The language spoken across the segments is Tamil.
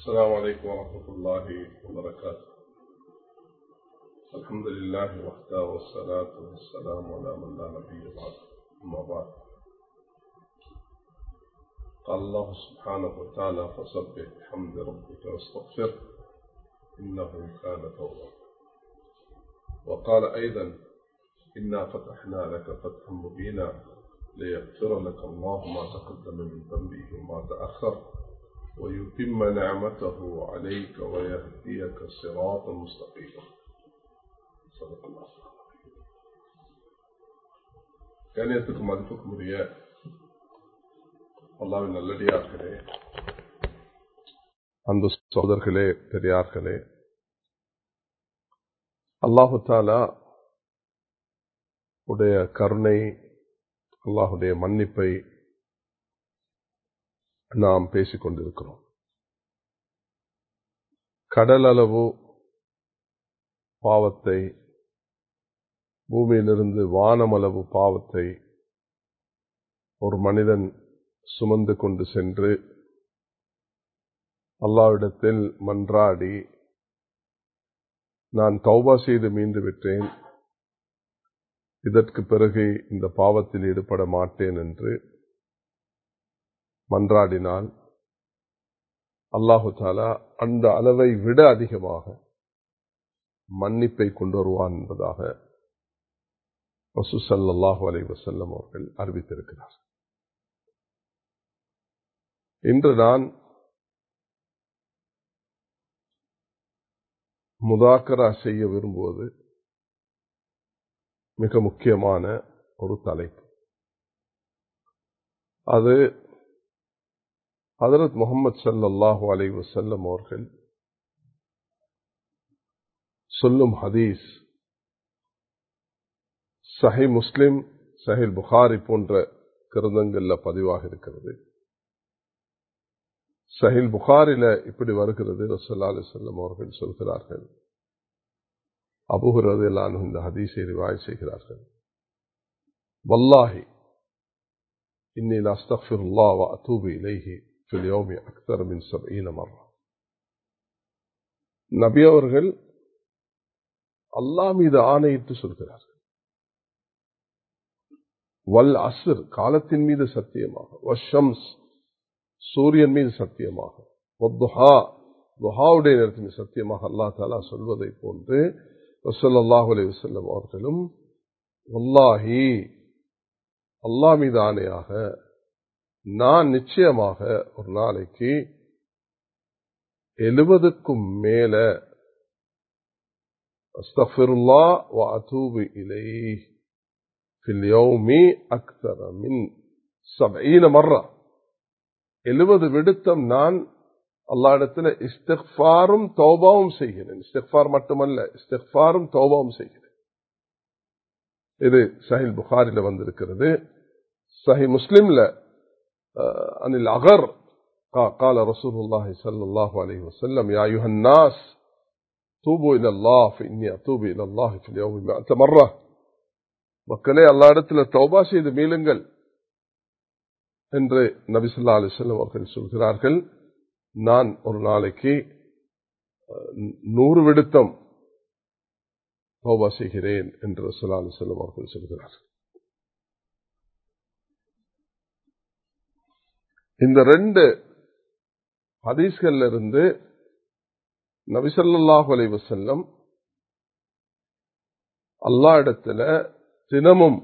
السلام عليكم ورحمة الله وبركاته. الحمد لله وحده والصلاة والسلام على من لا نبي بعده. أما بعد، قال الله سبحانه وتعالى: فسبح بحمد ربك واستغفره إنه كان توابا. وقال أيضا: إنا فتحنا لك فتحا مبينا ليغفر لك الله ما تقدم من ذنبه وما تأخر ويتم نعمته عليك ويهديك صراطا مستقيما. صدق الله. கண்ணியத்துக்கும் மதிப்புக்கும் உரிய அல்லாஹ்வின் நல்லடியார்களே, அன்பு சகோதரர்களே, பெரியார்களே, அல்லாஹு தஆலா உடைய கருணை, அல்லாஹுடைய மன்னிப்பை நாம் பேசிக் கொண்டிருக்கிறோம். கடலளவு பாவத்தை, பூமியிலிருந்து வானமளவு பாவத்தை ஒரு மனிதன் சுமந்து கொண்டு சென்று அல்லாஹ்விடத்தில் மன்றாடி, நான் தௌபா செய்து மீண்டு விட்டேன், இதற்கு பிறகு இந்த பாவத்தில் ஈடுபட மாட்டேன் என்று மன்றாடினால் அல்லாஹு தஆலா அந்த அளவை விட அதிகமாக மன்னிப்பை கொண்டு வருவான் என்பதாக ரசூல் ஸல்லல்லாஹு அலைஹி வஸல்லம் அவர்கள் அறிவித்திருக்கிறார். இன்று நான் முதாக்கரா செய்ய விரும்புவது மிக முக்கியமான ஒரு தலைப்பு. அது ஹஜ்ரத் முஹம்மது ஸல்லல்லாஹு அலைஹி வஸல்லம் அவர்கள் சொல்லும் ஹதீஸ் சஹீஹ் முஸ்லிம், சஹீஹ் புகாரி போன்ற கிரந்தங்கள்ல பதிவாக இருக்கிறது. சஹீஹ் புகாரில இப்படி வருகிறது, ரசூலுல்லாஹி ஸல்லல்லாஹு அலைஹி வஸல்லம் அவர்கள் சொல்கிறார்கள், அபூ ஹுரைரா ரலியல்லாஹு அன்ஹு இந்த ஹதீஸை ரிவாயத் செய்கிறார்கள், வல்லாஹி இன்னி லா அஸ்தக்ஃபிருல்லாஹ் வ அதூபு இலைஹி ஃபில் யௌமி அக்தர் மின் 70 மர்ரா. நபி அவர்கள் அல்லாஹ் மீது ஆணையிட்டு சொல்கிறார்கள், வல் அஸ்ர் காலத்தின் மீது சத்தியமாக, வஷம்ஸ் சூரியன் மீது சத்தியமாக, வத்துஹா துஹாவுடைய நேரத்தின் சத்தியமாக அல்லாஹ் தஆலா சொல்வதை போன்று ஸல்லல்லாஹு அலைஹி வஸல்லம் அவர்களும் வல்லாஹி அல்லாஹ் மீது ஆணையாக நான் நிச்சயமாக ஒரு நாளைக்கு 70க்கும் மேல அஸ்தக்ஃபிருல்லாஹ் வ அதூபு இலைஹி ஃபில் யௌமி அக்தர மின் 70 மர்ரா, 70 விடுத்தம் நான் அல்லாஹ்விடத்தில் இஸ்திக்ஃபாரும் தௌபாவும் செய்கிறேன். இஸ்திக்ஃபார் மட்டுமல்ல, இஸ்திக்ஃபாரும் தௌபாவும் செய்கிறேன். இது சஹீஹ் புகாரில வந்திருக்கிறது. சஹீஹ் முஸ்லிம்ல அனில் அகர் قال رسول الله صلى الله عليه وسلم يا أيها الناس توبوا إلى الله فإني أتوب إلى الله في اليوم 100 مرة. மக்களே, அல்லாஹ்விடத்தில் தௌபா செய்து மீளுங்கள் என்று நபி ஸல்லல்லாஹு அலைஹி வஸல்லம் அவர்கள் சொல்கிறார்கள். நான் ஒரு நாளைக்கு 100 விடுத்தம் தௌபா செய்கிறேன் என்று ஸல்லல்லாஹு அலைஹி வஸல்லம் அவர்கள் சொல்கிறார்கள். இந்த 2 ஹதீஸ்கள்ல இருந்து நபி ஸல்லல்லாஹு அலைஹி வஸல்லம் அல்லாஹ்விடத்தில் தினமும்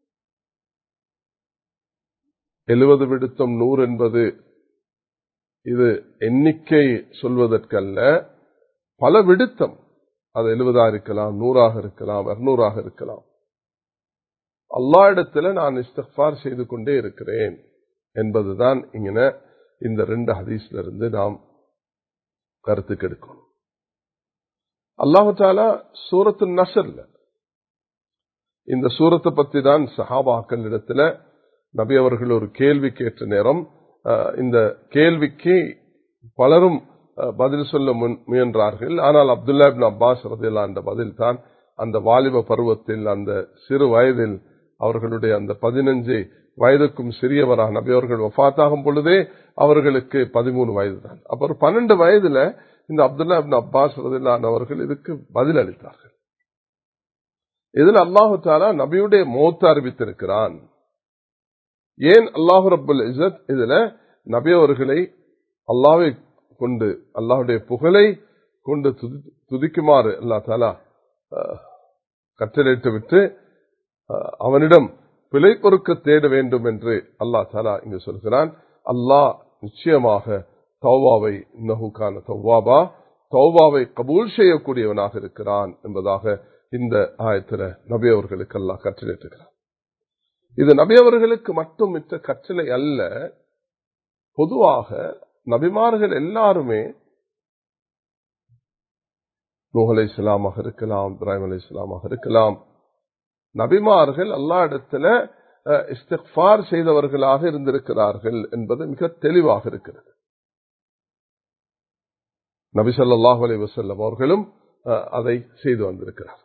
70 விடுத்தம் 100 என்பது இது எண்ணிக்கை சொல்வதற்கல்ல, பல விடுத்தம், அது 70 இருக்கலாம், 100 இருக்கலாம், 200 இருக்கலாம். அல்லாஹ்விடத்தில் நான் இஸ்திக்ஃபார் செய்து கொண்டே இருக்கிறேன் என்பதுதான் இங்கே இந்த 2 ஹதீஸ்ல இருந்து நாம் கருத்துக்கு எடுக்கணும். அல்லாஹு தஆலா சூரத்துன் நஸ்ர்ல இந்த சூரத்தை பத்தி தான் சஹாபாக்கள் இடத்துல நபி அவர்கள் ஒரு கேள்வி கேட்ட நேரம், இந்த கேள்விக்கு பலரும் பதில் சொல்ல முயன்றார்கள். ஆனால் அப்துல்லா இப்னு அப்பாஸ் ரலியல்லாஹு அன்ஹு பதில் தான் அந்த வாலிப பருவத்தில், அந்த சிறு வயதில் அவர்களுடைய அந்த 15 வயதுக்கும் சிறியவரான நபி அவர்கள் வஃபாத்தாகும் பொழுதே அவர்களுக்கு 13 வயது தான். அப்ப ஒரு 12 வயதுல இந்த அப்துல்லா இப்னு அப்பாஸ் ரலியல்லாஹு அன்ஹு அவர்கள் இதுக்கு பதில் அளித்தார்கள். இதில் அல்லாஹு தஆலா நபியுடைய மௌத் அறிவித்திருக்கிறான். ஏன் அல்லாஹ் ரப்பல் இஸ்ஸத் இதுல நபி அவர்களை அல்லாஹ்வை கொண்டு அல்லாஹ்வுடைய புகழை கொண்டு துதிக்குமாறு அல்லாஹ் தஆலா கட்டளையிட்டு விட்டு அவனிடம் பிழை பொறுக்க தேட வேண்டும் என்று அல்லாஹ் தஆலா இங்கு சொல்கிறான். அல்லாஹ் நிச்சயமாக தௌபாவை இன்னஹு கான தவ்வாபா, தௌபாவை கபூல் செய்யக்கூடியவனாக இருக்கிறான் என்பதாக இந்த ஆயத்தில நபி அவர்களுக்கு அல்லாஹ் கட்டளையிட்டிருக்கிறான். இது நபி அவர்களுக்கு மட்டும் இட்ட கட்டளை அல்ல. பொதுவாக நபிமார்கள் எல்லாருமே நூஹ் அலைஹிஸ்ஸலாமாக இருக்கலாம், இப்ராஹிம் அலைஹிஸ்ஸலாமாக இருக்கலாம், நபிமார்கள் அல்லாஹ் இடத்துல இஸ்திக்ஃபார் செய்தவர்களாக இருந்திருக்கிறார்கள் என்பது மிக தெளிவாக இருக்கிறது. நபி ஸல்லல்லாஹு அலைஹி வஸல்லம் அவர்களும் அதை செய்து வந்திருக்கிறார்.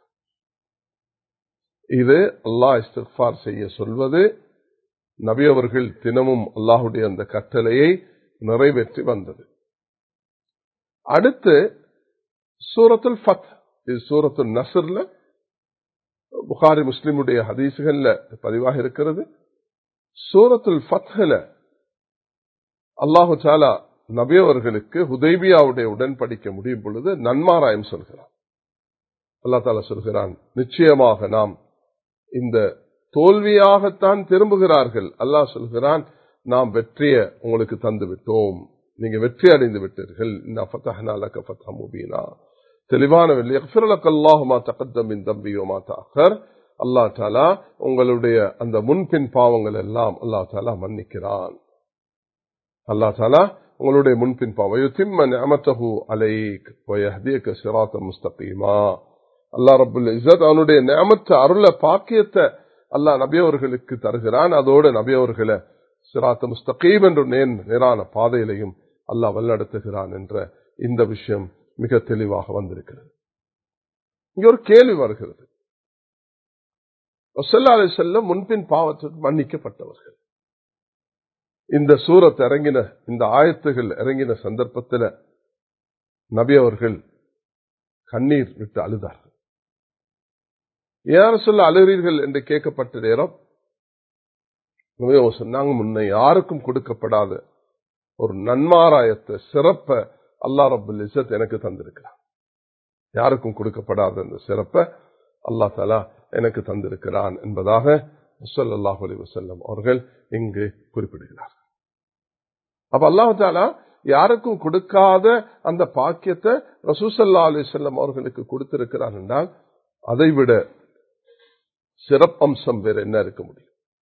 இது அல்லாஹ் இஸ்திக்ஃபார் செய்ய சொல்வது, நபி அவர்கள் தினமும் அல்லாஹ்வுடைய அந்த கட்டளையை நிறைவேற்றி வந்தது. அடுத்து சூரத்துல் ஃபத், இது சூரத்துல் நஸ்ர்ல புகாரி முஸ்லிமுடைய ஹதீஸ்கள்ல பதிவாக இருக்கிறது. சூரத்துல் ஃபத்ல அல்லாஹு தஆலா நபி அவர்களுக்கு ஹுதைபியாவுடைய உடன்படிக்கை முடியும் பொழுது நன்மாராயம் சொல்கிறான். அல்லாஹ் தஆலா சொல்கிறான், நிச்சயமாக நாம் இந்த தோல்வியாகத்தான் திரும்புகிறார்கள். அல்லாஹ் சொல்கிறான், நாம் வெற்றியை உங்களுக்கு தந்து விட்டோம், நீங்க வெற்றி அடைந்து விட்டீர்கள். இன்னா ஃபதஹ்னா லக ஃபத்ஹம் முபீனா, தெளிவான வெற்றி. யக்ஃபிர் லக அல்லாஹு மா தகத்தம் மின் தம்பி வ மா தஅக்கர், அல்லாஹ் தஆலா உங்களுடைய அந்த முன்பின் பாவங்கள் எல்லாம் அல்லாஹ் தஆலா மன்னிக்கிறான். அல்லாஹ் தஆலா உங்களுடைய முன்பின் பாவம் யுத்திம்ம நிஅமத்தஹு அலைக் வ யஹ்தியக ஸிராத்தன் முஸ்தகீமா. அல்லாஹ் ரப்பல் இஸ்ஸத் அவனுடைய நிஅமத் அருள பாக்கியத்தை அல்லாஹ் நபி அவர்களுக்கு தருகிறான். அதோடு நபி அவர்களை ஸிராத்த முஸ்தகீம் என்ற நேரான பாதையிலையும் அல்லாஹ் வழிநடத்துகிறான் என்ற இந்த விஷயம் மிக தெளிவாக வந்திருக்கிறது. இங்க ஒரு கேள்வி வருகிறது. ஸல்லல்லாஹு அலைஹி வஸல்லம் முன்பின் பாவத்துக்கு மன்னிக்கப்பட்டவர்கள். இந்த சூரத் இறங்கின, இந்த ஆயத்துகள் இறங்கின சந்தர்ப்பத்தில் நபி அவர்கள் கண்ணீர் விட்டு அழுதார்கள். யார் சொல்ல அழுகிறீர்கள் என்று கேட்கப்பட்ட நேரம் சொன்னாங்க, முன்ன யாருக்கும் கொடுக்கப்படாத ஒரு நன்மாராயத்தை சிறப்ப அல்லாஹ் ரப்பல் இஸ்ஸத் எனக்கு தந்திருக்கிறார். யாருக்கும் கொடுக்கப்படாத அந்த சிறப்பை அல்லாஹ் தஆலா எனக்கு தந்திருக்கிறான் என்பதாக ஸல்லல்லாஹு அலைஹி வஸல்லம் அவர்கள் இங்கு குறிப்பிடுகிறார். அப்ப அல்லாஹ் தஆலா யாருக்கும் கொடுக்காத அந்த பாக்கியத்தை ரசூல் ஸல்லல்லாஹு அலைஹி வஸல்லம் அவர்களுக்கு கொடுத்திருக்கிறார் என்றால் அதைவிட சிறப்பம்சம் வேற என்ன இருக்க முடியும்?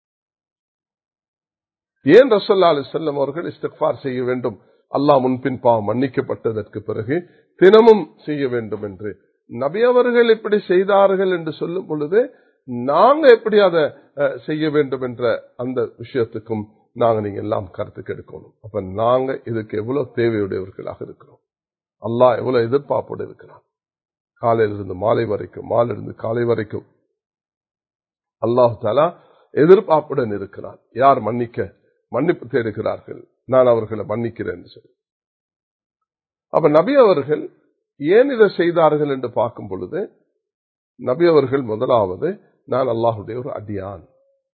ஏன் ரசூலுல்லாஹி அலைஹி வஸல்லம் அவர்கள் இஸ்திக்ஃபார் செய்ய வேண்டும், அல்லாஹ் முன்பின் பாவம் மன்னிக்கப்பட்டதற்கு பிறகு தினமும் செய்ய வேண்டும் என்று நபி அவர்கள் எப்படி செய்தார்கள் என்று சொல்லும் பொழுது நாங்க எப்படி அதை செய்ய வேண்டும் என்ற அந்த விஷயத்துக்கும் நாங்க நீங்க எல்லாம் கருத்துக்கு எடுக்கணும். அப்ப நாங்க இதுக்கு எவ்வளவு தேவையுடையவர்களாக இருக்கிறோம், அல்லாஹ் எவ்வளவு எதிர்பார்ப்போடு இருக்கிறான். காலையிலிருந்து மாலை வரைக்கும், மாலையிலிருந்து காலை வரைக்கும் அல்லாஹ் தஆலா எதிர்பார்ப்புடன் இருக்கிறான். யார் மன்னிப்பு தேடுகிறார்கள், நான் அவர்களை மன்னிக்கிறேன் என்று சொல்லி. அப்ப நபி அவர்கள் ஏன் இதை செய்தார்கள் என்று பார்க்கும் பொழுது, நபி அவர்கள் முதலாவது நான் அல்லாஹுடைய ஒரு அடியான்,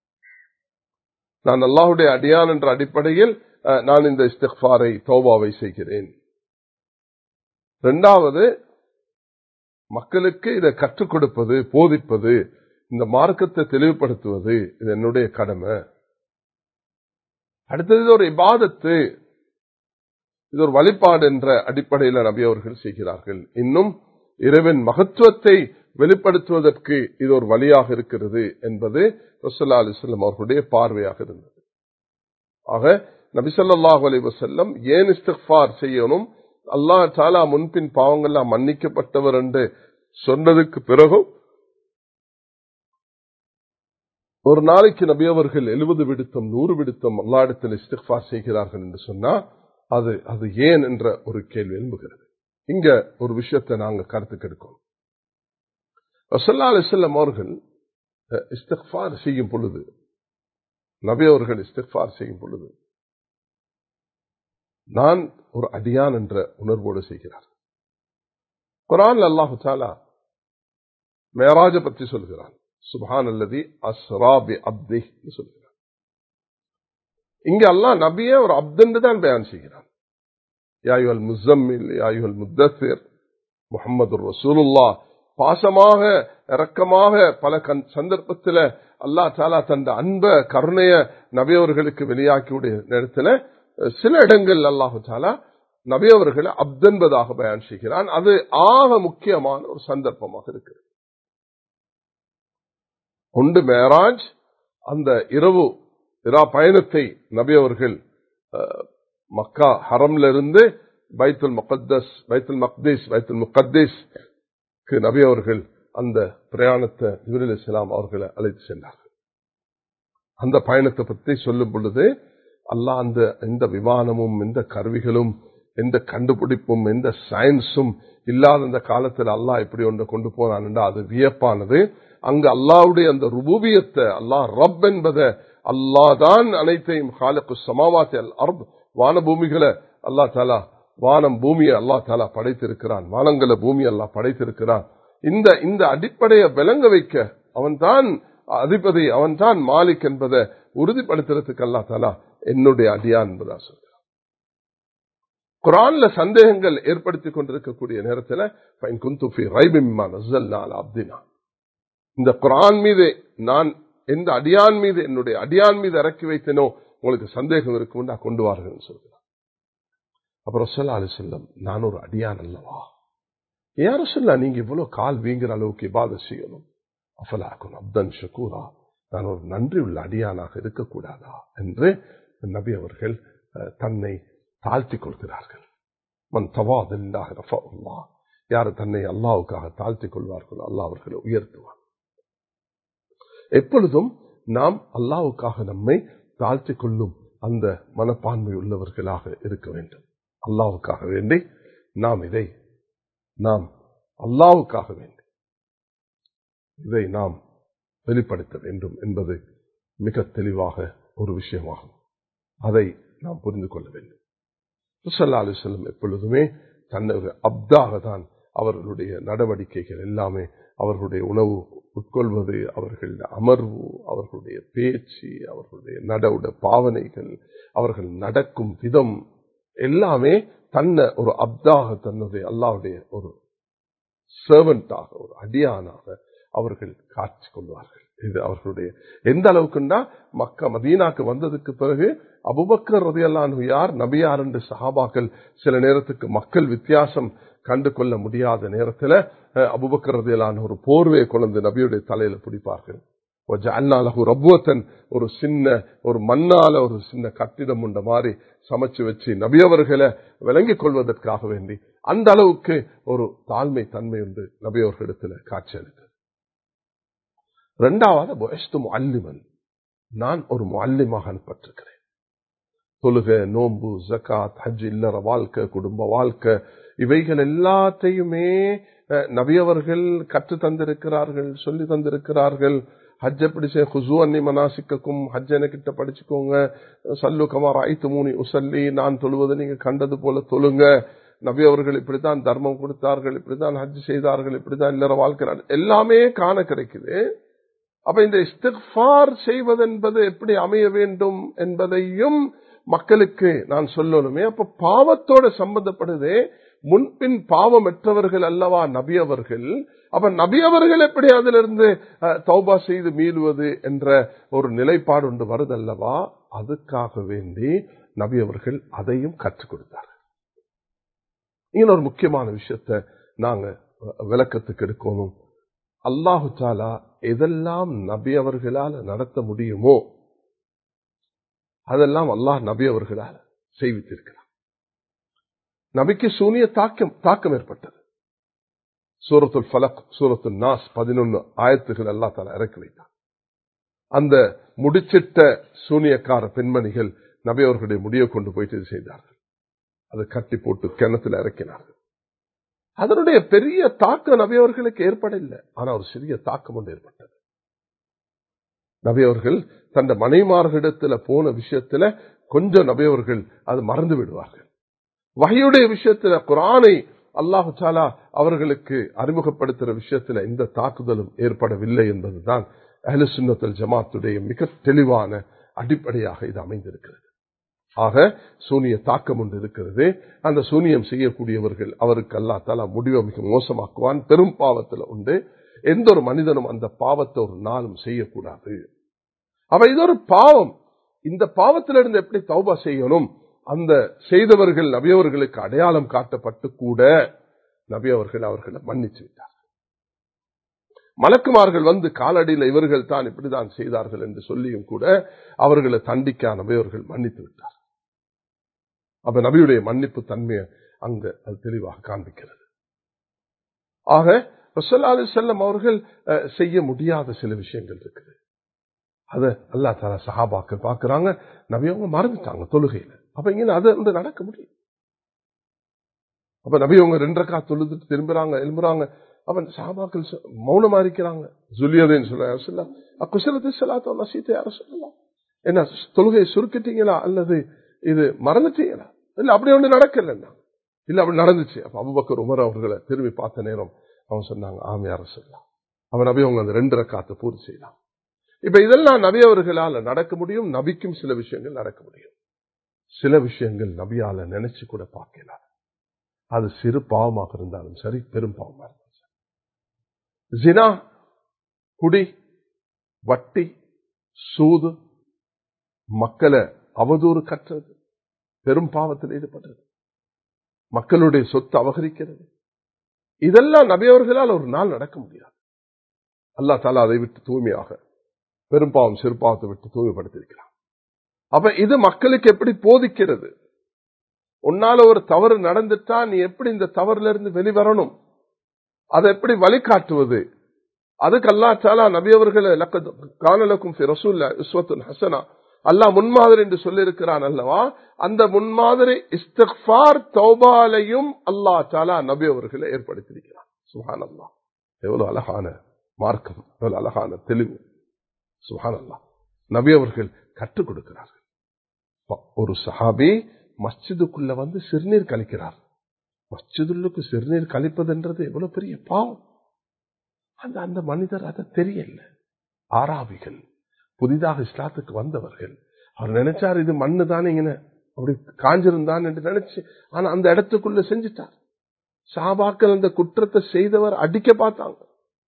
நான் அல்லாஹுடைய அடியான் என்ற அடிப்படையில் நான் இந்த இஸ்திக்ஃபாரை தௌபாவை செய்கிறேன். இரண்டாவது, மக்களுக்கு இதை கற்றுக் கொடுப்பது, போதிப்பது, இந்த மார்க்கத்தை தெளிவுபடுத்துவது இது என்னுடைய கடமை. அடுத்தது ஒரு இபாதத்து, இது ஒரு வழிபாடு என்ற அடிப்படையில் நபி அவர்கள் செய்கிறார்கள். இன்னும் இறைவன் மகத்துவத்தை வெளிப்படுத்துவதற்கு இது ஒரு வழியாக இருக்கிறது என்பது ரசூலுல்லாஹி அலைஹி வஸல்லம் அவர்களுடைய பார்வையாக இருந்தது. ஆக நபி ஸல்லல்லாஹு அலைஹி வஸல்லம் ஏன் இஸ்திக்ஃபார் செய்யணும், அல்லாஹ் தஆலா முன்பின் பாவங்கள்லாம் மன்னிக்கப்பட்டவர் என்று சொன்னதுக்கு பிறகு ஒரு நாளைக்கு நபி அவர்கள் 70 விடுத்தம் 100 விடுத்தம் அல்லாஹ்விடத்தில் இஸ்திக்ஃபார் செய்கிறார்கள் என்று சொன்னா அது ஏன் என்ற ஒரு கேள்வி எழும்புகிறது. இங்க ஒரு விஷயத்தை நாங்க கருத்துக்கு எடுக்கணும். ரசூலுல்லாஹி அலைஹி வஸல்லம் அவர்கள் இஸ்திக்ஃபார் செய்யும் பொழுது நபி அவர்கள் இஸ்திக்ஃபார் செய்யும் பொழுது நான் ஒரு அடியான் என்ற உணர்வோடு செய்கிறார். குர்ஆன்ல அல்லாஹ் தஆலா மேராஜ பற்றி சொல்கிறான். சுப்ஹானல்லதி அஸ்ரா பி அப்திஹி சொல்கிறான். இங்க அல்லாஹ் நபியே ஒரு அப்த் என்று தான் பயான் செய்கிறான். யா அய்யுஹல் முஸம்மில் யா அய்யுஹல் முத்தஸிர் முஹம்மதுர் ரசூலுல்லாஹ். பாசமாக இரக்கமாக பல சந்தர்ப்பத்தில் அல்லாஹ் தஆலா தந்த அன்ப கருணைய நபி அவர்களுக்கு வெளியாக்கியுடைய நேரத்தில் சில இடங்கள் அல்லாஹ் தஆலா நபி அவர்களை அப்த் என்பதாக பயான் செய்கிறான். அது ஆக முக்கியமான ஒரு சந்தர்ப்பமாக இருக்கிறது. ஒன்று மேராஜ், அந்த இரா பயணத்தை நபி அவர்கள் மக்கா ஹரம்ல இருந்து பைத்துல் முகத்தஸ் நபி அவர்கள் அந்த பிரயாணத்தை ஜிப்ரீல் அலைஹிஸ்ஸலாம் அவர்களை அழைத்து சென்றார்கள். அந்த பயணத்தை பற்றி சொல்லும் பொழுது அல்லாஹ் எந்த விமானமும் எந்த கருவிகளும் எந்த கண்டுபிடிப்பும் எந்த சயின்ஸும் இல்லாத அந்த காலத்தில் அல்லாஹ் எப்படி ஒன்றை கொண்டு போனான் என்றால் அது வியப்பானது. அங்கு அல்லாஹ்வுடைய அந்த ருபூபியத்தை, அல்லாஹ் ரப் என்பதை, அல்லாஹ் தான் அனைத்தையும் காலிகுஸ் ஸமாவாத்தி வல் அர்த், வான பூமிகளை அல்லாஹ் தஆலா, வானம் பூமியை அல்லாஹ் தஆலா படைத்திருக்கிறான், வானங்களை பூமி அல்லாஹ் படைத்திருக்கிறான். இந்த அடிப்படையை விளங்க வைக்க அவன்தான் அதிபதி, அவன்தான் மாலிக் என்பதை உறுதிப்படுத்துறதுக்கு அல்லாஹ் தஆலா என்னுடைய அடியான் என்பதா சொல்றான். குர்ஆன்ல சந்தேகங்கள் ஏற்படுத்திக் கொண்டிருக்கக்கூடிய நேரத்தில் ஃபைன் குன்து ஃபீ ரைபின் மிம்மா நஸல்னா அலா அப்தினா, இந்த குர்ஆன் மீது நான் எந்த அடியான் மீது என்னுடைய அடியான் மீது இறக்கி வைத்தேனோ உங்களுக்கு சந்தேகம் இருக்கும் கொண்டு வாருங்கள் சொல்கிறார். அப்புறம் ஸல்லல்லாஹு அலைஹி வஸல்லம், நான் ஒரு அடியான் அல்லவா, யா ரசூலல்லாஹ் நீங்க இவ்வளவு கால் வீங்குற அளவுக்கு இபாதத் செய்யணும், அஃபலா அகுன் அப்தன் ஷகூரா, நான் ஒரு நன்றி உள்ள அடியானாக இருக்கக்கூடாதா என்று நபி அவர்கள் தன்னை தாழ்த்திக் கொள்கிறார்கள். மன் தவாத லில்லாஹி ரஃபஅல்லாஹ், யார் தன்னை அல்லாஹ்வுக்காக தாழ்த்திக் கொள்வார்களோ அல்லாஹ் அவர்களை உயர்த்துவார். எப்பொழுதும் நாம் அல்லாஹ்வுக்காக நம்மை தாழ்த்திக் கொள்ளும் அந்த மனப்பான்மை உள்ளவர்களாக இருக்க வேண்டும். அல்லாஹ்வுக்காக வேண்டி நாம் அல்லாஹ்வுக்காக வேண்டி இதை நாம் வெளிப்படுத்த வேண்டும் என்பது மிக தெளிவாக ஒரு விஷயமாகும். அதை நாம் புரிந்து கொள்ள வேண்டும். ஸல்லல்லாஹு அலைஹி வஸல்லம் எப்பொழுதுமே தன்னுடைய அப்தாக தான் அவர்களுடைய நடவடிக்கைகள் எல்லாமே, அவர்களுடைய உணவு உட்கொள்வது, அவர்களுடைய அமர்வு, அவர்களுடைய பேச்சு, அவர்களுடைய நடவுட பாவனைகள், அவர்கள் நடக்கும் விதம் எல்லாமே தன்னை ஒரு அப்தாக, தன்னுடைய அல்லாஹ்வுடைய ஒரு சர்வன்டாக, ஒரு அடியானாக அவர்கள் காட்சி கொள்வார்கள். இது அவர்களுடைய எந்த அளவுக்குண்டா, மக்கா மதீனாக்கு வந்ததுக்கு பிறகு அபூபக்கர் ரலியல்லாஹு அன்ஹு யார், நபி யார் என்று சஹாபாக்கள் சில நேரத்துக்கு மக்கள் வித்தியாசம் கண்டு கொள்ள முடியாத நேரத்தில் அபூபக்கர் ரலியல்லாஹு அன்ஹு ஒரு போர்வையை கொண்டு நபியுடைய தலையில பிடிப்பார்கள். ஒரு சின்ன ஒரு மண்ணால ஒரு சின்ன கட்டிடம் உண்ட மாதிரி சமைச்சு வச்சு நபி அவர்களை விளங்கிக் கொள்வதற்காக வேண்டி அந்த அளவுக்கு ஒரு தாழ்மை தன்மை உண்டு நபி அவர்களிடத்தில் காட்சி அளித்தது. இரண்டாவது, புஇஸ்து முஅல்லிமன், நான் ஒரு முஅல்லிமாக அனுப்பப்பட்டிருக்கிறேன். தொழுகை, நோன்பு, ஜகாத், ஹஜ், இல்லற வாழ்க்கை, குடும்ப வாழ்க்கை, இவைகள் எல்லாத்தையுமே நபி அவர்கள் கற்று தந்திருக்கிறார்கள், சொல்லி தந்திருக்கிறார்கள். ஹஜ் எப்படி செய்ய, குஸு அன்னி மனாசிக்கக்கும், ஹஜ் எனக்கிட்ட படிச்சுக்கோங்க, சல்லு கமா ரஅய்துமூனி உஸல்லி, நான் தொழுவது நீங்க கண்டது போல தொழுங்க. நபி அவர்கள் இப்படித்தான் தர்மம் கொடுத்தார்கள், இப்படித்தான் ஹஜ் செய்தார்கள், இப்படித்தான் இல்லற வாழ்க்கை, எல்லாமே காண கிடைக்குது. அப்ப இந்த இஸ்திக்ஃபார் செய்வதென்பது எப்படி அமைய வேண்டும் என்பதையும் மக்களுக்கு நான் சொல்லணுமே. அப்ப பாவத்தோட சம்பந்தப்படுதே, முன்பின் பாவமற்றவர்கள் அல்லவா நபி அவர்கள். அப்ப நபி அவர்கள் எப்படி அதிலிருந்து தௌபா செய்து மீளுவது என்ற ஒரு நிலைப்பாடு ஒன்று வருதல்லவா, அதுக்காக வேண்டி நபி அவர்கள் அதையும் கற்றுக் கொடுத்தார்கள். இன்னொரு முக்கியமான விஷயத்தை நாங்க விளக்கத்துக்கு எடுக்கணும். அல்லாஹு தஆலா எதெல்லாம் நபி அவர்களால் நடத்த முடியுமோ அதெல்லாம் அல்லாஹ் நபி அவர்களால் செய்வித்திருக்கிறார். நபிக்கு சூனிய தாக்கம் ஏற்பட்டது. சூரத்துல் ஃபலக், சூரத்துல் நாஸ் 11 ஆயத்துகள் அல்லாஹ் தஆலா இறக்கி வைத்தார். அந்த முடிச்சிட்ட சூனியக்கார பெண்மணிகள் நபி அவர்களுடைய முடியை கொண்டு போயிட்டு செய்தார்கள். அதை கட்டி போட்டு கிணத்துல இறக்கினார்கள். அதனுடைய பெரிய தாக்கம் நபி அவர்களுக்கு ஏற்படவில்லை, ஆனா ஒரு சிறிய தாக்கம் ஒன்று ஏற்பட்டது. நபி அவர்கள் தந்த மனைமார்களிடத்துல போன விஷயத்துல கொஞ்சம் நபி அவர்கள் அது மறந்து விடுவார்கள். வஹ்யுடைய விஷயத்துல குர்ஆனை அல்லாஹு தஆலா அவர்களுக்கு அறிமுகப்படுத்துற விஷயத்துல இந்த தாக்குதலும் ஏற்படவில்லை என்பதுதான் அஹ்லுஸ் சுன்னத் வல் ஜமாத்துடைய மிக தெளிவான அடிப்படையாக இது அமைந்திருக்கிறது. ஆக சூனிய தாக்கம் ஒன்று இருக்கிறது. அந்த சூனியம் செய்யக்கூடியவர்கள் அவருக்கு அல்லாஹ் தஆலா முடிவை மிக மோசமாக்குவான். பெரும் பாவத்தில் உண்டு. எந்த ஒரு மனிதனும் அந்த பாவத்தை ஒரு நாளும் செய்யக்கூடாது. அப்ப இது ஒரு பாவம். இந்த பாவத்திலிருந்து எப்படி தௌபா செய்யணும்? அந்த செய்தவர்கள் நபி அவர்களுக்கு அடையாளம் காட்டப்பட்டு கூட நபி அவர்கள் அவர்களை மன்னிச்சு விட்டார். மலக்குமார்கள் வந்து காலடியில் இவர்கள் தான் இப்படிதான் செய்தார்கள் என்று சொல்லியும் கூட அவர்களை தண்டிக்க நபி அவர்கள் மன்னித்து விட்டார். அப்ப நபியுடைய மன்னிப்பு தன்மையை அங்க அது தெளிவாக காண்பிக்கிறது. ஆக ரசூலுல்லாஹி அலைஹி வஸல்லம் அவர்கள் செய்ய முடியாத சில விஷயங்கள் இருக்குது. அத அல்லாஹ் தஆலா சஹாபாக்கள் பார்க்கறாங்க. நபி அவங்க மறந்துட்டாங்க தொழுகையில. அப்ப இங்க அது வந்து நடக்க முடியும். அப்ப நபி அவங்க 2 ரக்காத் தொழுதுட்டு திரும்புறாங்க, எழும்புறாங்க. அப்ப சஹாபாக்கள் மௌனமா இருக்கிறாங்க. ஜுல்யதேன் சொல்றாங்க, அக்குஸலத்து ஸலாத்து நஸீத யா ரசூலல்லாஹ். என்ன தொழுகையை சுருக்கிட்டீங்களா அல்லது இது மறந்துட்டீங்களா? இல்ல அப்படி ஒண்ணு நடக்கல. இல்ல அப்படி நடந்துச்சு. அப்ப அபூபக்கர் உமர் அவர்களை திரும்பி பார்த்த நேரம் அவங்க சொன்னாங்க, ஆம் யா ரசூலல்லாஹ். அப்ப நபி அவங்க அந்த 2 ரக்காத்தை பூர்த்தி செய்யலாம். இப்ப இதெல்லாம் நபி அவர்களால நடக்க முடியும். நபிக்கும் சில விஷயங்கள் நடக்க முடியும். சில விஷயங்கள் நபியால நினைச்சு கூட பார்க்கலாம். அது சிறு பாவமாக இருந்தாலும் சரி, பெரும் பாவமாக இருந்தாலும் சரி. ஜினா, குடி, வட்டி, சூது, மக்களை அவதூறு கற்றது, பெரும் பாவத்தில் ஈடுபடுறது, மக்களுடைய சொத்து அபகரிக்கிறது, இதெல்லாம் நபி அவர்களால் ஒரு நாள் நடக்க முடியாது. அல்லாஹ் தஆலா அதை விட்டு தூய்மையாக பெரும்பாவம் சிறுபாவத்தை விட்டு தூய்மைப்படுத்தியிருக்கிறார். அப்ப இது மக்களுக்கு எப்படி போதிக்கிறது? உன்னால ஒரு தவறு நடந்துட்டா நீ எப்படி இந்த தவறுல இருந்து வெளிவரணும், அதை எப்படி வழிகாட்டுவது? அதுக்கு அல்லாஹ் தஆலா நபி அவர்களை லக்கத் கான லக்கும் ஃபி ரசூலில்லாஹி உஸ்வத்துன் ஹஸனா, அல்லாஹ் முன்மாதிரி என்று சொல்லி இருக்கிறான் அல்லவா? அந்த முன்மாதிரி இஸ்திக்ஃபார் தௌபாலையும் அல்லாஹ் தஆலா நபி அவர்களை ஏற்படுத்தியிருக்கிறான். சுப்ஹானல்லாஹ், எவ்வளவு அழகான மார்க்கம், எவ்வளவு அழகான தெளிவு. சுப்ஹானல்லாஹ், நபி அவர்கள் கற்றுக் கொடுக்கிறார்கள். ஒரு சஹாபி மஸ்ஜிதுக்குள்ள வந்து சிறுநீர் கழிக்கிறார். மஸ்ஜிதுக்கு சிறுநீர் கழிப்பதுன்றது எவ்வளவு பெரிய பாவம். அந்த மனிதர் அதை தெரியல. ஆராபிகள், புதிதாக இஸ்லாத்துக்கு வந்தவர்கள், அவர் நினைச்சார் இது மண்ணு தானே அப்படி காஞ்சிருந்தான் என்று நினைச்சு, ஆனா அந்த இடத்துக்குள்ள செஞ்சிட்டார். சஹாபாக்கள் அந்த குற்றத்தை செய்தவர் அடிக்க பார்த்தாங்க.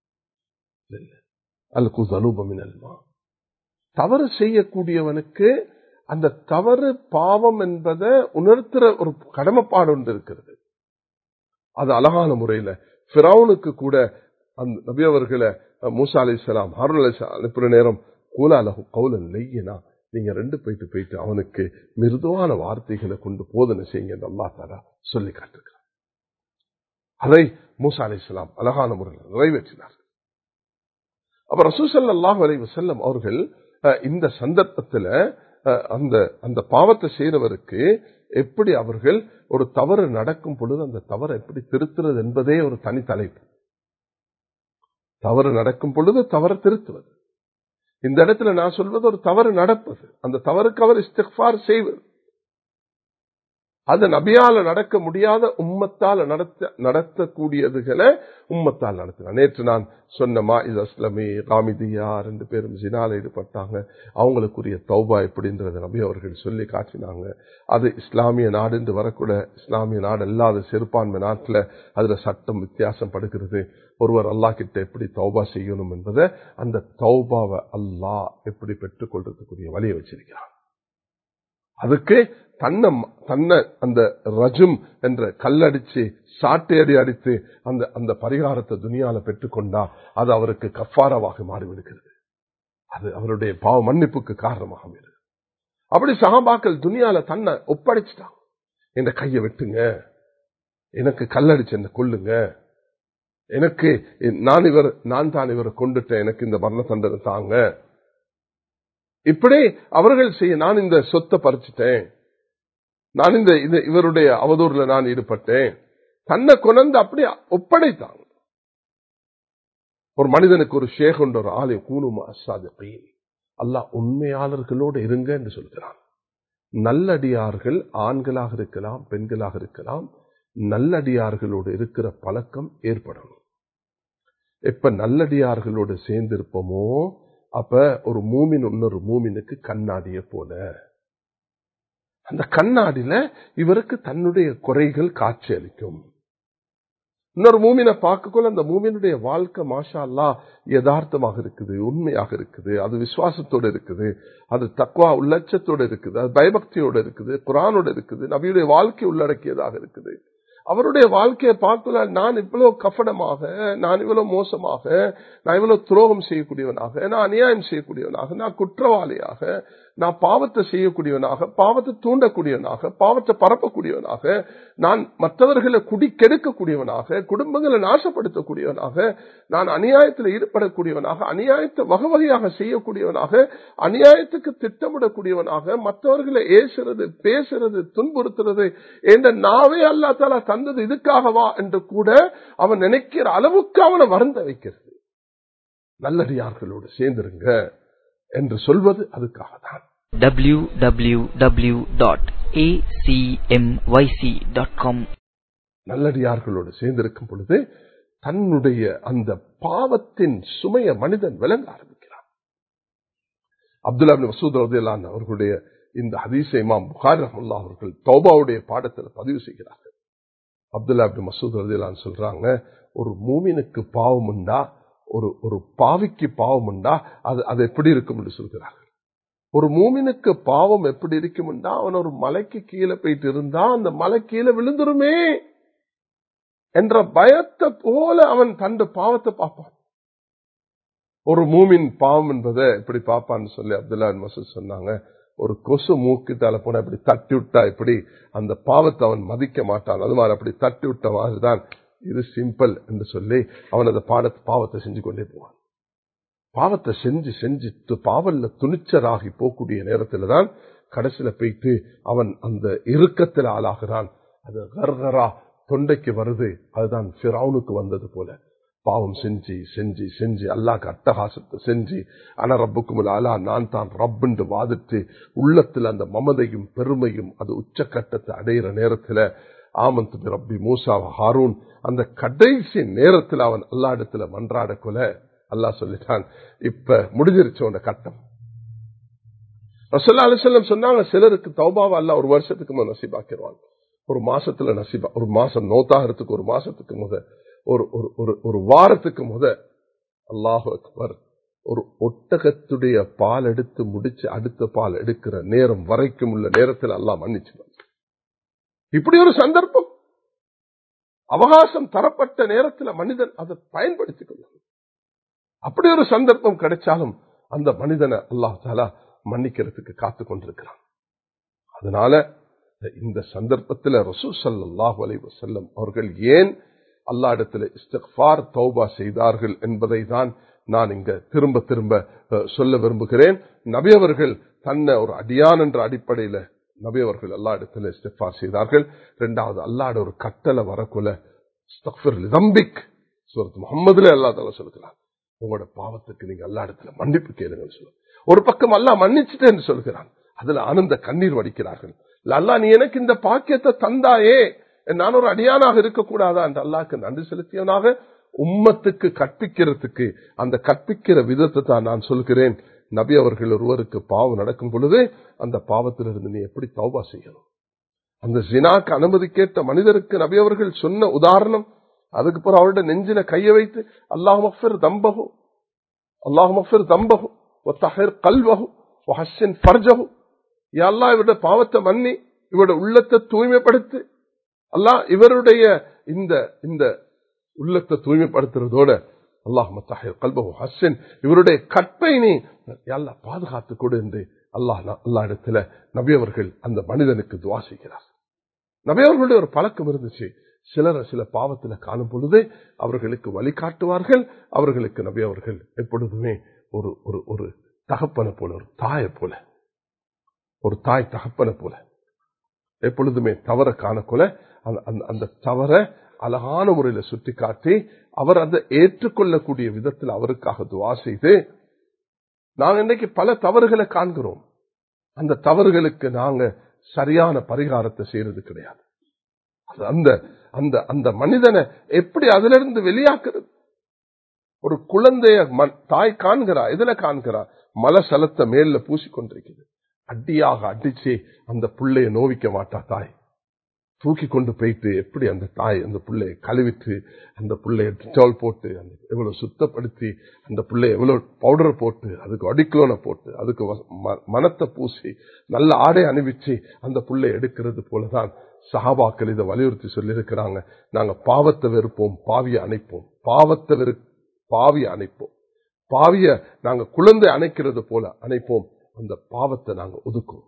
தவறு செய்யக்கூடியவனுக்கு அந்த தவறு பாவம் என்பதை உணர்த்துற ஒரு கடமைப்பாடு ஒன்று இருக்கிறது. அது அழகான முறையில் ஃபிரௌனுக்கு கூட அந்த நபி அவர்களை மூசா அலைஹிஸ்ஸலாம் ஹாரூன் அலைஹிஸ்ஸலாம் அனுப்புற நேரம் கூலாலஹு கௌலன் லையினா, நீங்க 2 போயிட்டு அவனுக்கு மிருதுவான வார்த்தைகளை கொண்டு போதனை செய்யுங்க என்று அல்லாஹ் தஆலா சொல்லி காட்டுகிறார். அதை மூசா அலைஹிஸ்ஸலாம் அழகான முறையில் நிறைவேற்றினார். அப்ப ரசூல் ஸல்லல்லாஹு அலைஹி வஸல்லம் அவர்கள் இந்த சந்தர்ப்பத்தில் அந்த பாவத்தை செய்தவருக்கு எப்படி அவர்கள் ஒரு தவறு நடக்கும் பொழுது அந்த தவறை எப்படி திருத்துறது என்பதே ஒரு தனி தலைப்பு. தவறு நடக்கும் பொழுது தவறு திருத்துவது. இந்த இடத்துல நான் சொல்வது ஒரு தவறு நடப்பது, அந்த தவறுக்கு அவர் இஸ்திக்ஃபார் செய்வது. அது நபியால நடக்க முடியாத உம்மத்தால் நடத்தக்கூடியதுகளை உம்மத்தால் நடத்தினார். நேற்று நான் சொன்ன மாஇஸ் அஸ்லமி, காமிதியா 2 பேரும் ஜினால ஈடுபட்டாங்க. அவங்களுக்குரிய தௌபா எப்படின்றத நபி அவர்கள் சொல்லி காட்டினாங்க. அது இஸ்லாமிய நாடு என்று வரக்கூட இஸ்லாமிய நாடு அல்லாத சிறுபான்மை நாட்டில் அதுல சட்டம் வித்தியாசம் படுகிறது. ஒருவர் அல்லாஹ் கிட்ட எப்படி தௌபா செய்யணும் என்பதை, அந்த தௌபாவை அல்லாஹ் எப்படி பெற்றுக் கொள்றதுக்குரிய வழியை வச்சிருக்கிறான். அதுக்கு தன்னை அந்த ரஜும் என்ற கல்லடிச்சு சாட்டையடி அடித்து அந்த பரிகாரத்தை துனியால பெற்றுக்கொண்டா அது அவருக்கு கஃபாராவாக மாறிவிடுகிறது. அது அவருடைய பாவ மன்னிப்புக்கு காரணமாக இருக்கு. அப்படி சஹாபாக்கள் துனியால தன்னை ஒப்படைச்சிட்டாங்க. என் கையை வெட்டுங்க, எனக்கு கல்லடிச்சு என்ன கொல்லுங்க, எனக்கு நான் தான் இவரை கொண்டுட்டேன், எனக்கு இந்த மரண தண்டனை தாங்க, இப்படி அவர்கள் செய்ய, நான் இந்த சொத்தை பறிச்சுட்டேன், நான் இந்த இவருடைய அவதூறுல நான் ஈடுபட்டேன், தன்னை கொண்டு அப்படி ஒப்படைத்தாங்க. ஒரு மனிதனுக்கு ஒரு ஷேக் ஒரு ஆலை கூணுமா அஸ்ஸாதிகீன், அல்லாஹ் உண்மையாளர்களோடு இருங்க என்று சொல்கிறான். நல்லடியார்கள் ஆண்களாக இருக்கலாம், பெண்களாக இருக்கலாம். நல்லடியார்களோடு இருக்கிற பழக்கம் ஏற்படணும். எப்ப நல்லடியார்களோடு சேர்ந்திருப்போமோ அப்ப ஒரு மூமின் இன்னொரு மூமினுக்கு கண்ணாடிய போல. அந்த கண்ணாடியில இவருக்கு தன்னுடைய குறைகள் காட்சி அளிக்கும். இன்னொரு மூமினை பார்க்கக்குள்ள அந்த மூமினுடைய வாழ்க்கை மாஷா அல்லாஹ் யதார்த்தமாக இருக்குது, உண்மையாக இருக்குது, அது விசுவாசத்தோடு இருக்குது, அது தக்வா உள்ளட்சத்தோடு இருக்குது, அது பயபக்தியோடு இருக்குது, குர்ஆனோடு இருக்குது, நபியுடைய வாழ்க்கை உள்ளடக்கியதாக இருக்குது. அவருடைய வாழ்க்கையை பார்க்கல நான் இவ்வளவு கபடமாக, நான் இவ்வளவு மோசமாக, நான் இவ்வளவு துரோகம் செய்யக்கூடியவனாக, நான் அநியாயம் செய்யக்கூடியவனாக, நான் குற்றவாளியாக, நான் பாவத்தை செய்யக்கூடியவனாக, பாவத்தை தூண்டக்கூடியவனாக, பாவத்தை பரப்பக்கூடியவனாக, நான் மற்றவர்களை குடி கெடுக்கக்கூடியவனாக, குடும்பங்களை நாசப்படுத்தக்கூடியவனாக, நான் அநியாயத்தில் ஈடுபடக்கூடியவனாக, அநியாயத்தை வகை வகையாக செய்யக்கூடியவனாக, அநியாயத்துக்கு திட்டமிடக்கூடியவனாக, மற்றவர்களை ஏசுறது, பேசுறது, துன்புறுத்துறது என்ற நாவே அல்லாஹ் தஆலா தந்தது இதுக்காகவா என்று கூட அவன் நினைக்கிற அளவுக்கு அவனை வருந்த வைக்கிறது. நல்லடியார்களோடு சேர்ந்திருங்க என்று சொல்வது அதுக்காக தான். www.acmyc.com நல்லடியார்களோடு சேர்ந்திருக்கும் பொழுது தன்னுடைய அந்த பாவத்தின் சுமைய மனிதன் விளங்க ஆரம்பிக்கிறான். அப்துல்லா இப்னு மஸ்ஊத் ரலியல்லாஹு அன்ஹு அவர்களுடைய இந்த ஹதீஸை இமாம் புகாரி ரஹ்மத்துல்லாஹி அவர்கள் தௌபாவுடைய பாடத்தில் பதிவு செய்கிறார்கள். அப்துல்லா இப்னு மஸ்ஊத் ரலியல்லாஹு அன்ஹு சொல்றாங்க, ஒரு மூமினுக்கு பாவம் உண்டா, ஒரு பாவிக்கு பாவம் உண்டா, அது எப்படி இருக்கும் என்று சொல்கிறார்கள். ஒரு மூமினுக்கு பாவம் எப்படி இருக்கும்டா, அவன் ஒரு மலைக்கு கீழே போயிட்டு இருந்தா அந்த மலை கீழே விழுந்துருமே என்ற பயத்தை போல அவன் தன் பாவத்தை பார்ப்பான். ஒரு மூமின் பாவம் என்பதை எப்படி பார்ப்பான்னு சொல்லி அப்துல்லா இப்னு மஸ்ஊத் சொன்னாங்க, ஒரு கொசு மூக்கிட்டால போன இப்படி தட்டி விட்டா இப்படி அந்த பாவத்தை அவன் மதிக்க மாட்டான், அது மாதிரி அப்படி தட்டி விட்ட மாதிரிதான் இது சிம்பிள் என்று சொல்லி அவன் அந்த பாவத்தை செஞ்சு கொண்டே போவான். பாவத்தை செஞ்சு செஞ்சு பாவல்ல துணிச்சராகி போகக்கூடிய நேரத்துல தான் கடைசியில போயிட்டு அவன் அந்த இறுக்கத்தில் ஆளாகிறான். அது கர்கரா தொண்டைக்கு வருது. அதுதான் ஃபிரௌனுக்கு வந்தது போல பாவம் செஞ்சு செஞ்சு செஞ்சு அல்லாஹ்க்கு அட்டகாசத்தை செஞ்சு ஆனா ரப்புக்குமுல் ஆலா, நான் தான் ரப் என்று வாதிட்டு உள்ளத்தில் அந்த மமதையும் பெருமையும் அது உச்சக்கட்டத்தை அடையிற நேரத்துல ஆமன்து பி ரப்பி மூசா ஹாரூன் அந்த கடைசி நேரத்தில் அவன் அல்லாஹ் இடத்துல மன்றாட கொல அல்லாஹ் சொல்லிட்டான், இப்ப முடிஞ்சிருச்சோட கட்டம். ரசூலுல்லாஹி அலைஹி வஸல்லம் சொன்னாங்க, சிலருக்கு தௌபாவை அல்லாஹ் ஒரு வருஷத்துக்கு முத நசீபாக்கிடுவான், ஒரு மாசத்துல நசீபா, ஒரு மாசம் நோத்தாகிறதுக்கு ஒரு மாசத்துக்கு முத, ஒரு வாரத்துக்கு முத. அல்லாஹு அக்பர். ஒரு ஒட்டகத்துடைய பால் எடுத்து முடிச்சு அடுத்த பால் எடுக்கிற நேரம் வரைக்கும் உள்ள நேரத்தில் அல்லாஹ் மன்னிச்சு. இப்படி ஒரு சந்தர்ப்பம் அவகாசம் தரப்பட்ட நேரத்தில் மனிதன் அதை பயன்படுத்திக் கொள்ளும். அப்படி ஒரு சந்தர்ப்பம் கிடைச்சாலும் அந்த மனிதனை அல்லாஹ் தஆலா மன்னிக்கிறதுக்கு காத்துக் கொண்டிருக்கிறான். அதனால இந்த சந்தர்ப்பத்தில் ரசூல் ஸல்லல்லாஹு அலைஹி வஸல்லம் அவர்கள் ஏன் அல்லாஹ் இடத்துல இஸ்திக்ஃபார் தௌபா செய்தார்கள் என்பதை தான் நான் இங்க திரும்ப திரும்ப சொல்ல விரும்புகிறேன். நபி அவர்கள் தன்னை ஒரு அடியான் என்ற அடிப்படையில நபி அவர்கள் அல்லாஹ் இடத்துல இஸ்திக்ஃபார் செய்தார்கள். இரண்டாவது அல்லாஹ்வோட ஒரு கட்டளை வரக்குள்ள இஸ்திக்ஃபிர் லிதம்பிக் சூரத் முஹம்மதுல அல்லாஹ் தஆலா சொல்கிறான், உங்களோட பாவத்துக்கு நீங்க அல்லாஹ் இடத்துல மன்னிப்பு கேளுங்கன்னு சொல்லுவாங்க. ஒரு பக்கம் அல்லாஹ் மன்னிச்சுட்டேன்னு சொல்கிறான், அதுல ஆனந்த கண்ணீர் வடிக்கிறார்கள். அல்லாஹ் நீ எனக்கு இந்த பாக்கியத்தை தந்தாயே, நான் ஒரு அடியானாக இருக்கக்கூடாதா என்று அல்லாஹ்க்கு நன்றி செலுத்தியவனாக உம்மத்துக்கு கற்பிக்கிறதுக்கு அந்த கற்பிக்கிற விதத்தை தான் நான் சொல்கிறேன். நபி அவர்கள் ஒருவருக்கு பாவம் நடக்கும் பொழுது அந்த பாவத்திலிருந்து நீ எப்படி தௌபா செய்யணும். அந்த ஜினாக்கு அனுமதி கேட்ட மனிதருக்கு நபி அவர்கள் சொன்ன உதாரணம், அதுக்கு பிறகு அவருடைய நெஞ்சில கைய வைத்து அல்லாஹ் மஃபிர் தம்பஹு அல்லாஹ் மஃபிர் தம்பஹு வத்தஹிர் கல்வஹு வஹஸ்ஸின் ஃபர்ஜஹு, யா அல்லாஹ் இவருடைய பாவத்தை மன்னி, இவருடைய உள்ளத்தை தூய்மைப்படுத்து. அல்லாஹ் இவருடைய இந்த உள்ளத்தை தூய்மைப்படுத்துறதோட அல்லாஹ் மத்தஹிர் கல்பஹு ஹஸ்ஸின், இவருடைய கற்பை நீ யா அல்லாஹ் பாதுகாத்து கொடு என்று அல்லாஹ் இடத்துல நபி அவர்கள் அந்த மனிதனுக்கு துஆ செய்கிறார். நபி அவர்களுடைய ஒரு பழக்கம் இருந்துச்சு, சில பாவத்துல காணும் பொழுது அவர்களுக்கு வழிகாட்டுவார்கள். அவர்களுக்கு நபி அவர்கள் எப்பொழுதுமே ஒரு தகப்பனை போல, ஒரு தாயை போல, ஒரு தாய் தகப்பனை போல எப்பொழுதுமே தவற காணக்கொள்ள அந்த தவற அழகான முறையில் சுட்டி காட்டி அவர் அதை ஏற்றுக்கொள்ளக்கூடிய விதத்தில் அவருக்காக துஆ செய்து நாங்க இன்றைக்கு பல தவறுகளை காண்கிறோம். அந்த தவறுகளுக்கு நாங்க சரியான பரிகாரத்தை செய்யறது கிடையாது. அந்த அந்த அந்த மனிதனை எப்படி அதிலிருந்து வெளியாக்குறது? ஒரு குழந்தைய தாய் காண்கிறா, எதுல காண்கிறா? மலசலத்தை மேல பூசிக்கொண்டிருக்கிறது. அடியாக அடிச்சு அந்த புள்ளைய நோவிக்க மாட்டா தாய். தூக்கி கொண்டு போயிட்டு எப்படி அந்த தாய் அந்த புள்ளைய கழுவிட்டு அந்த புள்ளைய டிட்டால் போட்டு எவ்வளவு சுத்தப்படுத்தி அந்த புள்ளைய எவ்வளவு பவுடர் போட்டு அதுக்கு அடிக்ளோனை போட்டு அதுக்கு மனத்தை பூசி நல்ல ஆடை அணிவிச்சு அந்த புள்ளைய எடுக்கிறது போலதான் சஹாபாக்கள் இதை வலியுறுத்தி சொல்லி இருக்கிறாங்க. நாங்க பாவத்தை வெறுப்போம், பாவிய அணைப்போம். பாவிய அணைப்போம். பாவிய நாங்க குழந்தை அணைக்கிறது போல அணைப்போம். அந்த பாவத்தை நாங்க ஒதுக்குவோம்.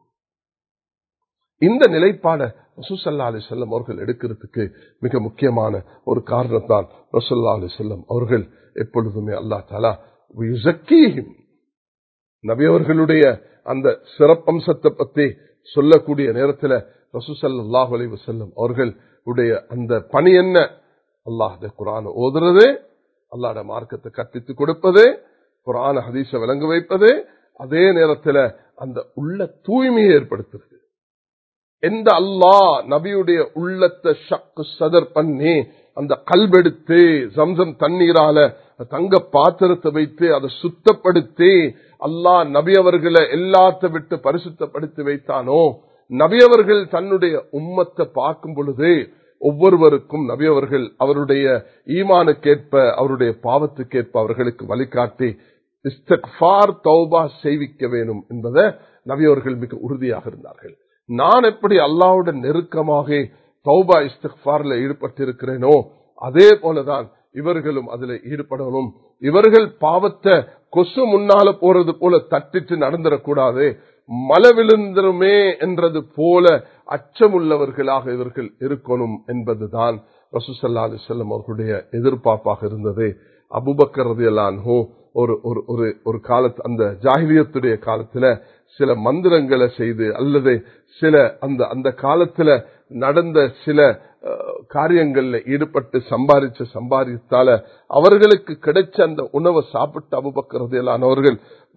இந்த நிலைப்பாட ரசூல் ஸல்லல்லாஹு அலைஹி வஸல்லம் அவர்கள் எடுக்கிறதுக்கு மிக முக்கியமான ஒரு காரணத்தான் ரசூல் ஸல்லல்லாஹு அலைஹி வஸல்லம் அவர்கள் எப்பொழுதுமே அல்லாஹ் தஆலா யுஸக்கீஹிம் நபி அவர்களுடைய அந்த சிறப்பம்சத்தை பற்றி சொல்லக்கூடிய நேரத்தில் ரசூல் ஸல்லல்லாஹு அலைஹி வஸல்லம் அவர்களுடைய அந்த பணி என்ன? அல்லாஹ்வுடைய குர்ஆனை ஓதுறது, அல்லாஹ்வுடைய மார்க்கத்தை கற்பித்துக் கொடுப்பது, குர்ஆன் ஹதீஸை விளங்க வைப்பது, அதே நேரத்தில் அந்த உள்ள தூய்மையை ஏற்படுத்துறது. எந்த அல்லாஹ் நபியுடைய உள்ளத்தை ஷக்கு சதர் பண்ணி அந்த கல்வெடுத்து ஜம்சம் தண்ணீரால தங்க பாத்திரத்தை வைத்து அதை சுத்தப்படுத்தி அல்லாஹ் நபி அவர்களை எல்லாத்த விட்டு பரிசுத்தப்படுத்தி வைத்தானோ, நபி அவர்கள் தன்னுடைய உம்மத்தை பார்க்கும் பொழுது ஒவ்வொருவருக்கும் நபி அவர்கள் அவருடைய ஈமானுக்கேற்ப அவருடைய பாவத்துக்கேற்ப அவர்களுக்கு வழிகாட்டி இஸ்திக்ஃபார் தௌபா செய்விக்க வேண்டும் என்பதை நபி அவர்கள் மிக உறுதியாக இருந்தார்கள். நான் எப்படி அல்லாஹ்வுடன் நெருக்கமாக தௌபா இஸ்திக்ஃபார்ல ஈடுபட்டிருக்கிறேனோ அதே போலதான் இவர்களும் அதில் ஈடுபடணும். இவர்கள் பாவத்தை கொசு முன்னால போறது போல தட்டிட்டு நடந்துடக்கூடாது. மழை விழுந்துருமே என்றது போல அச்சமுள்ளவர்களாக இவர்கள் இருக்கணும் என்பதுதான் ரசூல் ஸல்லல்லாஹு அலைஹி வஸல்லம் அவர்களுடைய எதிர்பார்ப்பாக இருந்தது. அபூபக்கர் ரலியல்லாஹு அன்ஹு ஒரு காலத்து அந்த ஜாஹிலியத்துடைய காலத்துல சில மந்திரங்களை செய்து அல்லது சில அந்த காலத்துல நடந்த சில காரியங்கள்ல ஈடுபட்டு சம்பாதித்தால அவர்களுக்கு கிடைச்ச அந்த உணவை சாப்பிட்டு அபூபக்கர் ரலியல்லாஹு அன்ஹு அவர்கள்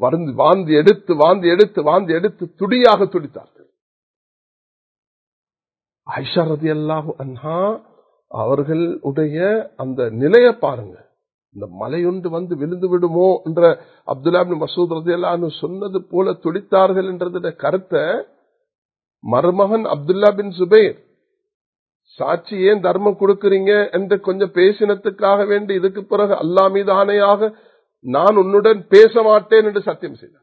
வாந்தி எடுத்து துடியாக துடித்தார்கள். ஆயிஷா ரலியல்லாஹு அன்ஹா அவர்களுடைய அந்த நிலையை பாருங்க. இந்த மலையொன்று வந்து விழுந்து விடுமோ என்ற அப்துல்லா இப்னு மஸ்ஊத் ரலியல்லாஹு அன்ஹு சொன்னது போல துடித்தார்கள் என்றத கருத்தை மருமகன் அப்துல்லா பின் சுபைர் சாட்சி ஏன் தர்மம் கொடுக்கிறீங்க என்று கொஞ்சம் பேசினத்துக்காக வேண்டி இதுக்கு பிறகு அல்லாஹ் மீது ஆணையாக நான் உன்னுடன் பேச மாட்டேன் என்று சத்தியம் செய்தார்.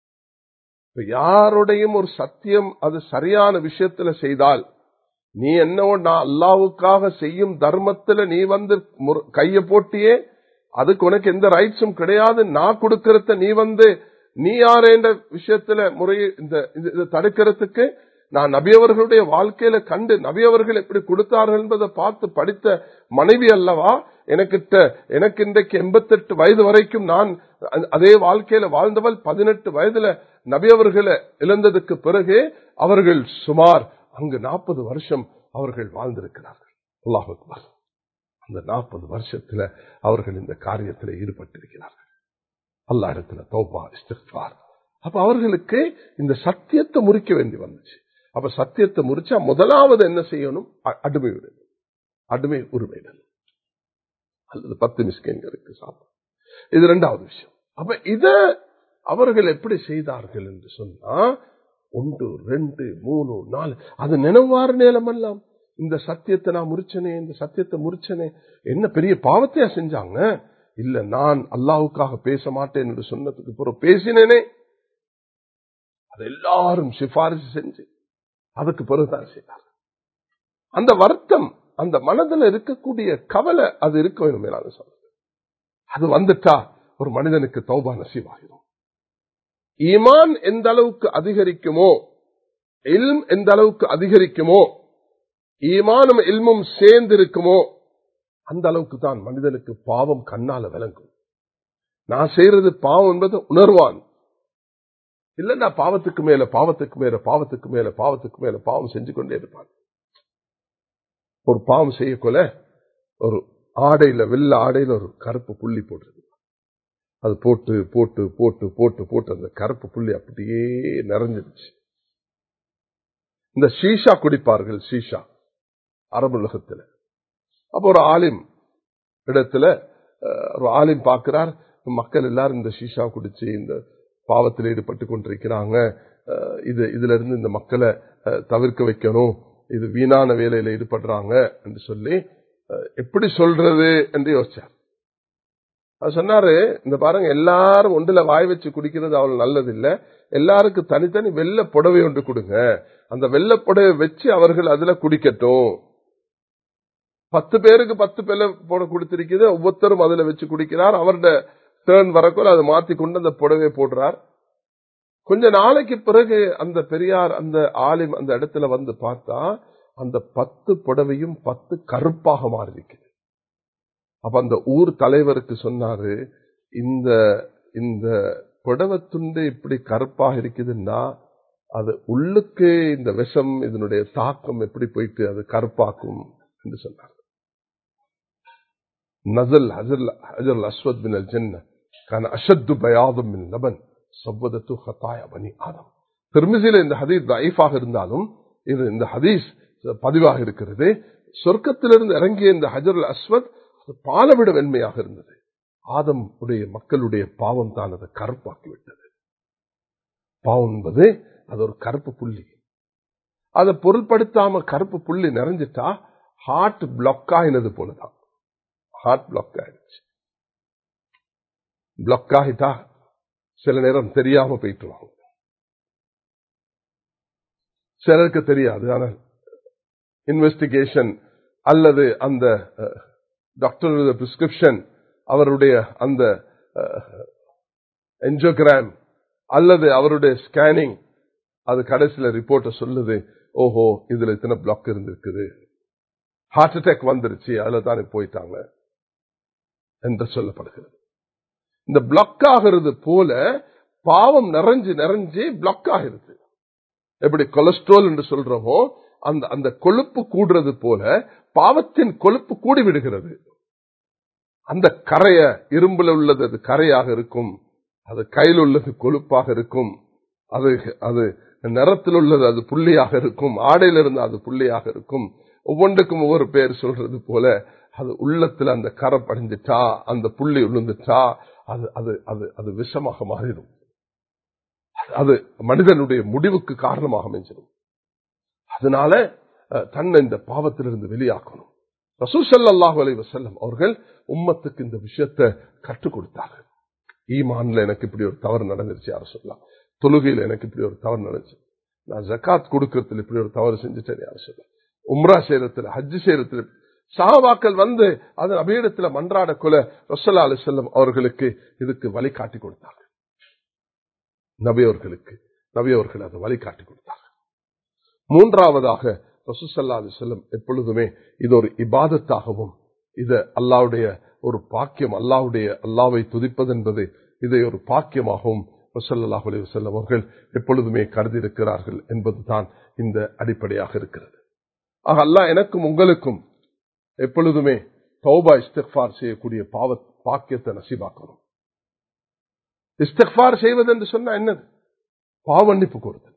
யாருடையும் ஒரு சத்தியம் அது சரியான விஷயத்துல செய்தால் நீ என்னவோ நான் அல்லாஹ்வுக்காக செய்யும் தர்மத்துல நீ வந்து கைய போட்டியே அதுக்கு உனக்கு எந்த ரைட்ஸும் கிடையாது. நான் கொடுக்கறத நீ யார் என்ற விஷயத்துல முறையை இந்த தடுக்கிறதுக்கு நான் நபியவர்களுடைய வாழ்க்கையில கண்டு நபியவர்கள் எப்படி கொடுத்தார்கள் என்பதை பார்த்து படித்த மனைவி அல்லவா எனக்கு இன்றைக்கு 88 வயது வரைக்கும் நான் அதே வாழ்க்கையில வாழ்ந்தவள். 18 வயதுல நபியவர்களை இழந்ததுக்கு பிறகு அவர்கள் சுமார் அங்கு 40 வருஷம் அவர்கள் வாழ்ந்திருக்கிறார்கள். அல்லாஹ் அக்பர். அந்த 40 வருஷத்துல அவர்கள் இந்த காரியத்தில் ஈடுபட்டிருக்கிறார்கள். அல்லாஹ் இடத்துல தௌபா இஸ்திக்ஃபார். அப்ப அவர்களுக்கு இந்த சத்தியத்தை முறிக்க வேண்டி வந்துச்சு. அப்ப சத்தியத்தை முறிச்சா முதலாவது என்ன செய்யணும்? அடிமை உரிமைகள் அல்லது 10 மிஸ்கின்களுக்கு சாப்பிடும். இது இரண்டாவது விஷயம். அப்ப இத அவர்கள் எப்படி செய்தார்கள் என்று சொன்னா 1 2 3 4 அது நினைவார் நேரமெல்லாம் இந்த சத்தியத்தை நான் முறிச்சனே, இந்த சத்தியத்தை முறிச்சனே, என்ன பெரிய பாவத்தையா செஞ்சாங்க? இல்ல, நான் அல்லாஹ்வுக்காக பேச மாட்டேன் என்று சொன்னதுக்கு பிறகு பேசினேனே, அது எல்லாரும் சிபாரிசு செஞ்சு அதுக்கு பிறகுதான் செய்தார். அந்த வருத்தம் அந்த மனதில் இருக்கக்கூடிய கவலை அது இருக்க வேணும். மேலான சொல்றது அது வந்துட்டா ஒரு மனிதனுக்கு தௌபா நசீபாகிடும். ஈமான் எந்த அளவுக்கு அதிகரிக்குமோ, இல்ம் எந்த அளவுக்கு அதிகரிக்குமோ, ஈமானும் இல்மும் சேர்ந்து இருக்குமோ அந்த அளவுக்கு தான் மனிதனுக்கு பாவம் கண்ணால விளங்கும். நான் செய்யறது பாவம் என்பது உணர்வான். இல்ல நான் பாவத்துக்கு மேல பாவத்துக்கு மேல பாவத்துக்கு மேல பாவத்துக்கு மேல பாவம் செஞ்சு கொண்டே இருப்பான். ஒரு பாவம் செய்யக்கொள்ள ஒரு ஆடையில வெள்ள ஆடையில ஒரு கருப்பு புள்ளி போட்டிருக்கு. அது போட்டு போட்டு போட்டு போட்டு போட்டு அந்த கருப்பு புள்ளி அப்படியே நிறைஞ்சிருச்சு. இந்த ஷீஷா குடிப்பார்கள், ஷீஷா அரபு உலகத்தில். அப்ப ஒரு ஆலிம் இடத்துல ஒரு ஆலிம் பார்க்கிறார், மக்கள் எல்லாரும் இந்த ஷீஷா குடிச்சு இந்த பாவத்தில் ஈடுபட்டு கொண்டிருக்கிறாங்க, இதுல இருந்து இந்த மக்களை தவிர்க்க வைக்கணும், இது வீணான வேலையில ஈடுபடுறாங்க என்று சொல்லி எப்படி சொல்றது என்று யோசிச்சார். அது சொன்னாரு, இந்த பாருங்க, எல்லாரும் ஒன்றுல வாய் வச்சு குடிக்கிறது அவ்வளவு நல்லது இல்ல, எல்லாருக்கும் தனித்தனி வெள்ளை புடவை ஒன்று கொடுங்க, அந்த வெள்ளை புடவை வச்சு அவர்கள் அதுல குடிக்கட்டும். 10 பேருக்கு 10 பேல போட கொடுத்திருக்கிறது, ஒவ்வொருத்தரும் அதுல வச்சு குடிக்கிறார். அவருடைய டேர்ன் வரக்குள்ள அதை மாத்தி கொண்டு அந்த புடவையை போடுறார். கொஞ்ச நாளைக்கு பிறகு அந்த பெரியார் அந்த ஆலிம் அந்த இடத்துல வந்து பார்த்தா அந்த 10 புடவையும் 10 கருப்பாக மாறி இருக்குது. அப்ப அந்த ஊர் தலைவருக்கு சொன்னாரு, இந்த புடவை துண்டு இப்படி கருப்பாக இருக்குதுன்னா அது உள்ளுக்கு இந்த விஷம் இதனுடைய தாக்கம் எப்படி போயிட்டு அது கருப்பாக்கும் என்று சொன்னார். நஸல் ஹஜர் அஸ்வத் மினல் ஜன்னah கான அஷத்து பயாதும் மின் லபன் சவ்வதத்து ஹதாயா பனி ஆதம். திர்மிஸில இந்த ஹதீஸ் தஈஃபாக இருந்தாலும் இது இந்த ஹதீஸ் பதிவாக இருக்கிறது. சொர்க்கத்திலிருந்து இறங்கிய இந்த ஹஜர் அஸ்வத் பாலவிட வெண்மையாக இருந்தது. ஆதம் உடைய மக்களுடைய பாவம் தான் அதை கருப்பாக்கிவிட்டது. பாவம் என்பது அது ஒரு கருப்பு புள்ளி. அதை பொருட்படுத்தாம கருப்பு புள்ளி நிறைஞ்சிட்டா ஹார்ட் பிளாக் ஆகினது போலதான். ஹார்ட் பிளாக் ஆயிடுச்சு. பிளாக் ஆகிட்டா சில நேரம் தெரியாம போயிட்டுருவாங்க, சிலருக்கு தெரியாது. ஆனால் இன்வெஸ்டிகேஷன் அல்லது அந்த டாக்டர் பிரிஸ்கிரிப்ஷன், அவருடைய அந்த என்ஜியோகிராம் அல்லது அவருடைய ஸ்கேனிங், அது கடைசியில ரிப்போர்ட்டை சொல்லுது, ஓஹோ இதுல இத்தனை பிளாக் இருந்திருக்குது, ஹார்ட் அட்டாக் வந்துருச்சு, அதுல தானே போயிட்டாங்க என்று சொல்லப்படுகிறது. இந்த பிளாக் ஆகிறது போல பாவம் நிறைஞ்சு நிறைஞ்சு பிளாக் ஆகிறது. எப்படி கொலஸ்ட்ரால் என்று சொல்றோமோ அந்த கொழுப்பு கூடுறது போல பாவத்தின் கொழுப்பு கூடி விடுகிறது. அந்த கரைய இரும்புல உள்ளது அது கரையாக இருக்கும், அது கையில் உள்ளது கொழுப்பாக இருக்கும், அது நிறத்தில் உள்ளது அது புள்ளியாக இருக்கும், ஆடையில இருந்து அது புள்ளியாக இருக்கும். ஒவ்வொன்றுக்கும் ஒவ்வொரு பேர் சொல்றது போல அது உள்ளத்துல அந்த கரை படிஞ்சிட்டா, அந்த புள்ளி விழுந்துட்டா அது விஷமாக மாறிடும். அது மனிதனுடைய முடிவுக்கு காரணமாக அமைஞ்சிடும். அதனால தன்னை இந்த பாவத்திலிருந்து வெளியாக்கணும். ரசூல் ஸல்லல்லாஹு அலைஹி வஸல்லம் அவர்கள் உம்மத்துக்கு இந்த விஷயத்தை கற்றுக் கொடுத்தார்கள். ஈமான்ல எனக்கு இப்படி ஒரு தவறு நடந்துருச்சு, யார சொல்லலாம், தொழுகையில் எனக்கு இப்படி ஒரு தவறு நடந்துச்சு, நான் ஜகாத் கொடுக்கறதுல இப்படி ஒரு தவறு செஞ்சுட்டேன், யார சொல்லலாம், உம்ரா செய்யறதுல ஹஜ் செய்யறதுல. சஹாபாக்கள் வந்து அது நபியிடத்துல மன்றாட கொல ரசூலுல்லாஹி அலைஹி வஸல்லம் அவர்களுக்கு இதுக்கு வழிகாட்டி கொடுத்தார்கள். நபியவர்கள் அதை வழிகாட்டி கொடுத்தார்கள். மூன்றாவதாக ரசூல் ஸல்லல்லாஹு அலைஹி வஸல்லம் எப்பொழுதுமே இது ஒரு இபாதத்தாகவும், இது அல்லாஹ்வுடைய ஒரு பாக்கியம், அல்லாஹ்வை துதிப்பது என்பது இதை ஒரு பாக்கியமாகவும் ஸல்லல்லாஹு அலைஹி வஸல்லம் அவர்கள் எப்பொழுதுமே கருதி இருக்கிறார்கள் என்பதுதான் இந்த அடிப்படையாக இருக்கிறது. ஆக அல்லாஹ் எனக்கும் உங்களுக்கும் எப்பொழுதுமே தௌபா இஸ்திக்ஃபார் செய்யக்கூடிய பாக்கியத்தை நசீபாக்கணும். இஸ்திக்ஃபார் செய்வது என்று சொன்னா என்னது? பாவமன்னிப்பு கோருதல்.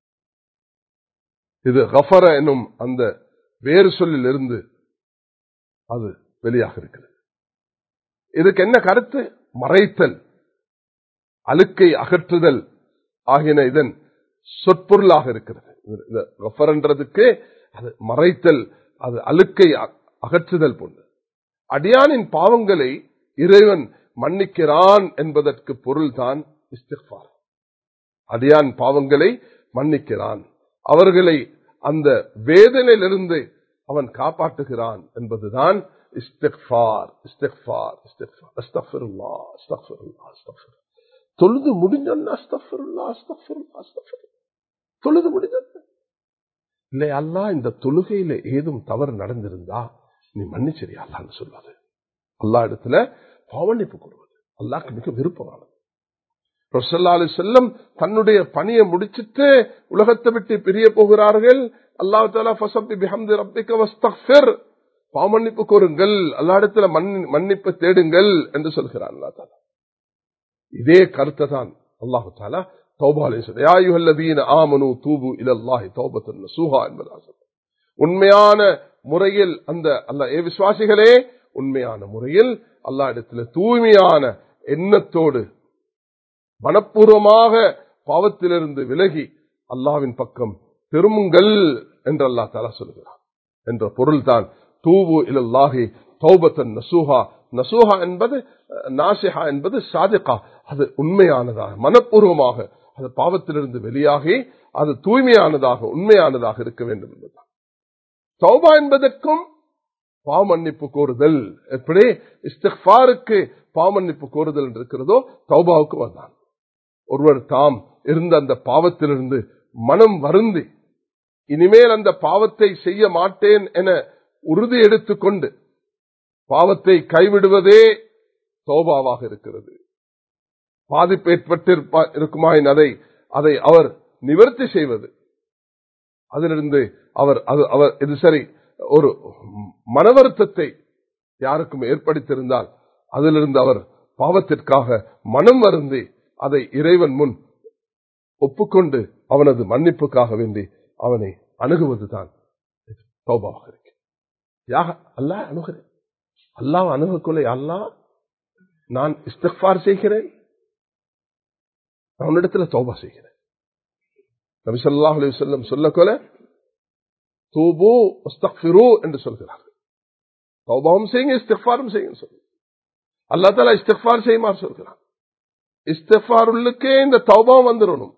இது கஃபர என்னும் அந்த வேறு சொல்லில் இருந்து அது வெளியாக இருக்கிறது. இதுக்கு என்ன கருத்து? மறைத்தல், அழுக்கை அகற்றுதல் ஆகியன இதன் சொற்பொருளாக இருக்கிறது. கஃபர்ன்றதுக்கு அது மறைத்தல், அது அழுக்கை அகற்றுதல் போன்ற. அடியானின் பாவங்களை இறைவன் மன்னிக்கிறான் என்பதற்கு பொருள்தான் இஸ்திக்ஃபார். அடியான் பாவங்களை மன்னிக்கிறான், அவர்களை அந்த வேதனையிலிருந்து அவன் காப்பாற்றுகிறான் என்பதுதான் இஸ்திக்ஃபார். இஸ்திக்ஃபார் இஸ்திக்ஃபார் அஸ்தக்ஃபிருல்லாஹ் அஸ்தக்ஃபிருல்லாஹ் அஸ்தக்ஃபிருல்லாஹ். தொழுது முடிஞ்சோன்னா அஸ்தக்ஃபிருல்லாஹ் அஸ்தக்ஃபிருல்லாஹ் அஸ்தக்ஃபிருல்லாஹ். தொழுது முடிஞ்சோன்னா இல்லை, அல்லாஹ் இந்த தொழுகையில ஏதும் தவறு நடந்திருந்தா நீ மன்னிச்சிரியா அல்லாஹ்னு சொல்வது. அல்லாஹ் இடத்துல பாவமன்னிப்பு கூறுவது அல்லாஹ்க்கு மிக விருப்பமானது. ரசூலுல்லாஹி ஸல்லல்லாஹு அலைஹி வஸல்லம் தன்னுடைய பணியை முடிச்சிட்டு உலகத்தை விட்டு பிரிய போகிறார்கள். அல்லாஹ் தஆலா ஃபஸப்பி பிஹம்தி ரப்பிக வஸ்தக்ஃபிர், பாவமன்னிப்பு கோருங்கள், அல்லாஹ் இடத்துல மன்னிப்பு தேடுங்கள் என்று சொல்கிறார். அல்லாஹ் தஆலா இதே கருத்தை தான் அல்லாஹு தஆலா தௌபாலே சொல்றார். யா அய்யுஹல்லதீன ஆமனூ தூபு இலல்லாஹி தௌபத்தன் நஸூஹா என்பதாக சொல்றார். உண்மையான முறையில் அந்த அல்லாஹ் விசுவாசிகளே உண்மையான முறையில் அல்லாஹ் இடத்துல தூய்மையான எண்ணத்தோடு மனப்பூர்வமாக பாவத்திலிருந்து விலகி அல்லாஹ்வின் பக்கம் திரும்புங்கள் என்று அல்லாஹ் தஆலா சொல்கிறார் என்ற பொருள்தான் தூபு இலல்லாஹி தௌபத்தன் நஸூஹா. நஸூஹா என்பது நாசிஹா என்பது சாதிகா, அது உண்மையானதாக மனப்பூர்வமாக அது பாவத்திலிருந்து வெளியாகி அது தூய்மையானதாக உண்மையானதாக இருக்க வேண்டும் என்பதுதான். தௌபா என்பதற்கும் பாவ மன்னிப்பு கோருதல் எப்படி இஸ்திக்ஃபாருக்கு பாவ மன்னிப்பு கோருதல் இருக்கிறதோ தௌபாவுக்கும் அதுதான். ஒருவர் தாம் இருந்த அந்த பாவத்திலிருந்து மனம் வருந்தி இனிமேல் அந்த பாவத்தை செய்ய மாட்டேன் என உறுதி எடுத்துக்கொண்டு பாவத்தை கைவிடுவதே தௌபாவாக இருக்கிறது. பாதிப்பு ஏற்பட்டு இருக்குமாயின் அதை அவர் நிவர்த்தி செய்வது, அதிலிருந்து அவர் இது சரி ஒரு மனவருத்தத்தை யாருக்கும் ஏற்படுத்தியிருந்தால் அதிலிருந்து அவர் பாவத்திற்காக மனம் வருந்தி அதை இறைவன் முன் ஒப்புக்கொண்டு அவனது மன்னிப்புக்காக வேண்டி அவனை அணுகுவதுதான் தௌபாவாக இருக்கு. அல்லாஹ் அணுகிறேன், அல்லாஹ் அணுகக்குள்ளே அல்லாஹ் நான் இஸ்திக்ஃபார் செய்கிறேன், நான் உன்னிடத்துல தௌபா செய்கிறேன். நபி ஸல்லல்லாஹு அலைஹி வஸல்லம் சொல்லக்கொல தூபு வஸ்தக்ஃபிரு என்று சொல்கிறார்கள். தௌபாவும் செய்யுங்க இஸ்திக்ஃபாரும் செய்யுங்க சொல்லுங்க. அல்லாஹ் தஆலா இஸ்திக்ஃபார் செய்யுமாறு சொல்கிறான். இஸ்திக்ஃபாருக்கே இந்த தௌபாவும் வந்துடணும்.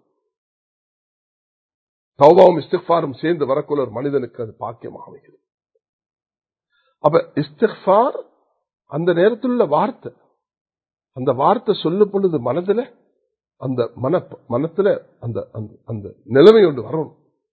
தௌபாவும் இஸ்திக்ஃபாரும் சேர்ந்து வரக்குள்ள ஒரு மனிதனுக்கு அது பாக்கியமாக அமைகிறது. அப்ப இஸ்திக்ஃபார் அந்த நேரத்தில் உள்ள வார்த்தை, அந்த வார்த்தை சொல்லும் பொழுது மனதுல அந்த மனத்துல அந்த நிலைமை ஒன்று வரணும்.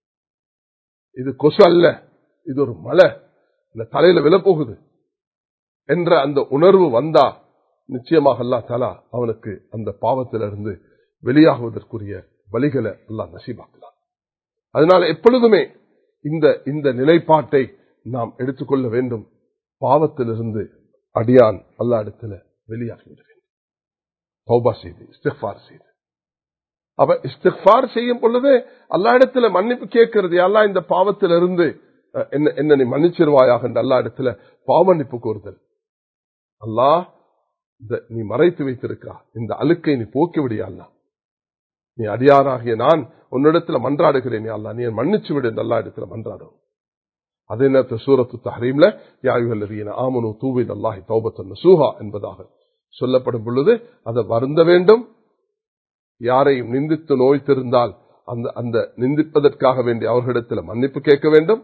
இது கொசு அல்ல, இது ஒரு மலை இந்த தலையில விழப்போகுது என்ற அந்த உணர்வு வந்தா நிச்சயமாக அல்லாஹ் தஆலா அவனுக்கு அந்த பாவத்திலிருந்து வெளியாகுவதற்குரிய வழிகளை அல்லாஹ் நசீபாக்கலாம். அதனால எப்பொழுதுமே இந்த நிலைப்பாட்டை நாம் எடுத்துக்கொள்ள வேண்டும். பாவத்திலிருந்து அடியான் அல்லாஹ் இடத்துல வெளியாகிவிட வேண்டும், தௌபா செய்து இஸ்திக்ஃபார் செய்து. அப்ப இஸ்திக்ஃபார் செய்யும் பொழுது அல்லாஹ் இடத்துல மன்னிப்பு கேட்கிறது. அல்லாஹ் இந்த பாவத்திலிருந்து என்ன நீ மன்னிச்சிருவாயாக என்று அல்லாஹ் இடத்துல பாவ மன்னிப்பு கோருதல். அல்லாஹ் நீ மறைத்து வைத்திருக்கா இந்த அழுக்கை நீ போக்கிவிடியா அல்லாஹ், நீ அடியாராகிய நான் உன்னிடத்துல மன்றாடுகிறேன் அல்லாஹ், நீ மன்னிச்சு விடு என்று அல்லாஹ் இடத்துல மன்றாடும். அதே நேரத்தில் சூரத்து தஹ்ரீம்ல யா அய்யுஹல்லதீன ஆமனூ தூபு இலல்லாஹி தௌபத்தன் நஸூஹா என்பதாக சொல்லப்படும் பொழுது அதை வருந்த வேண்டும். யாரையும் நிந்தித்து நோய்த்திருந்தால் அந்த நிந்திப்பதற்காக வேண்டி அவர்களிடத்தில் மன்னிப்பு கேட்க வேண்டும்.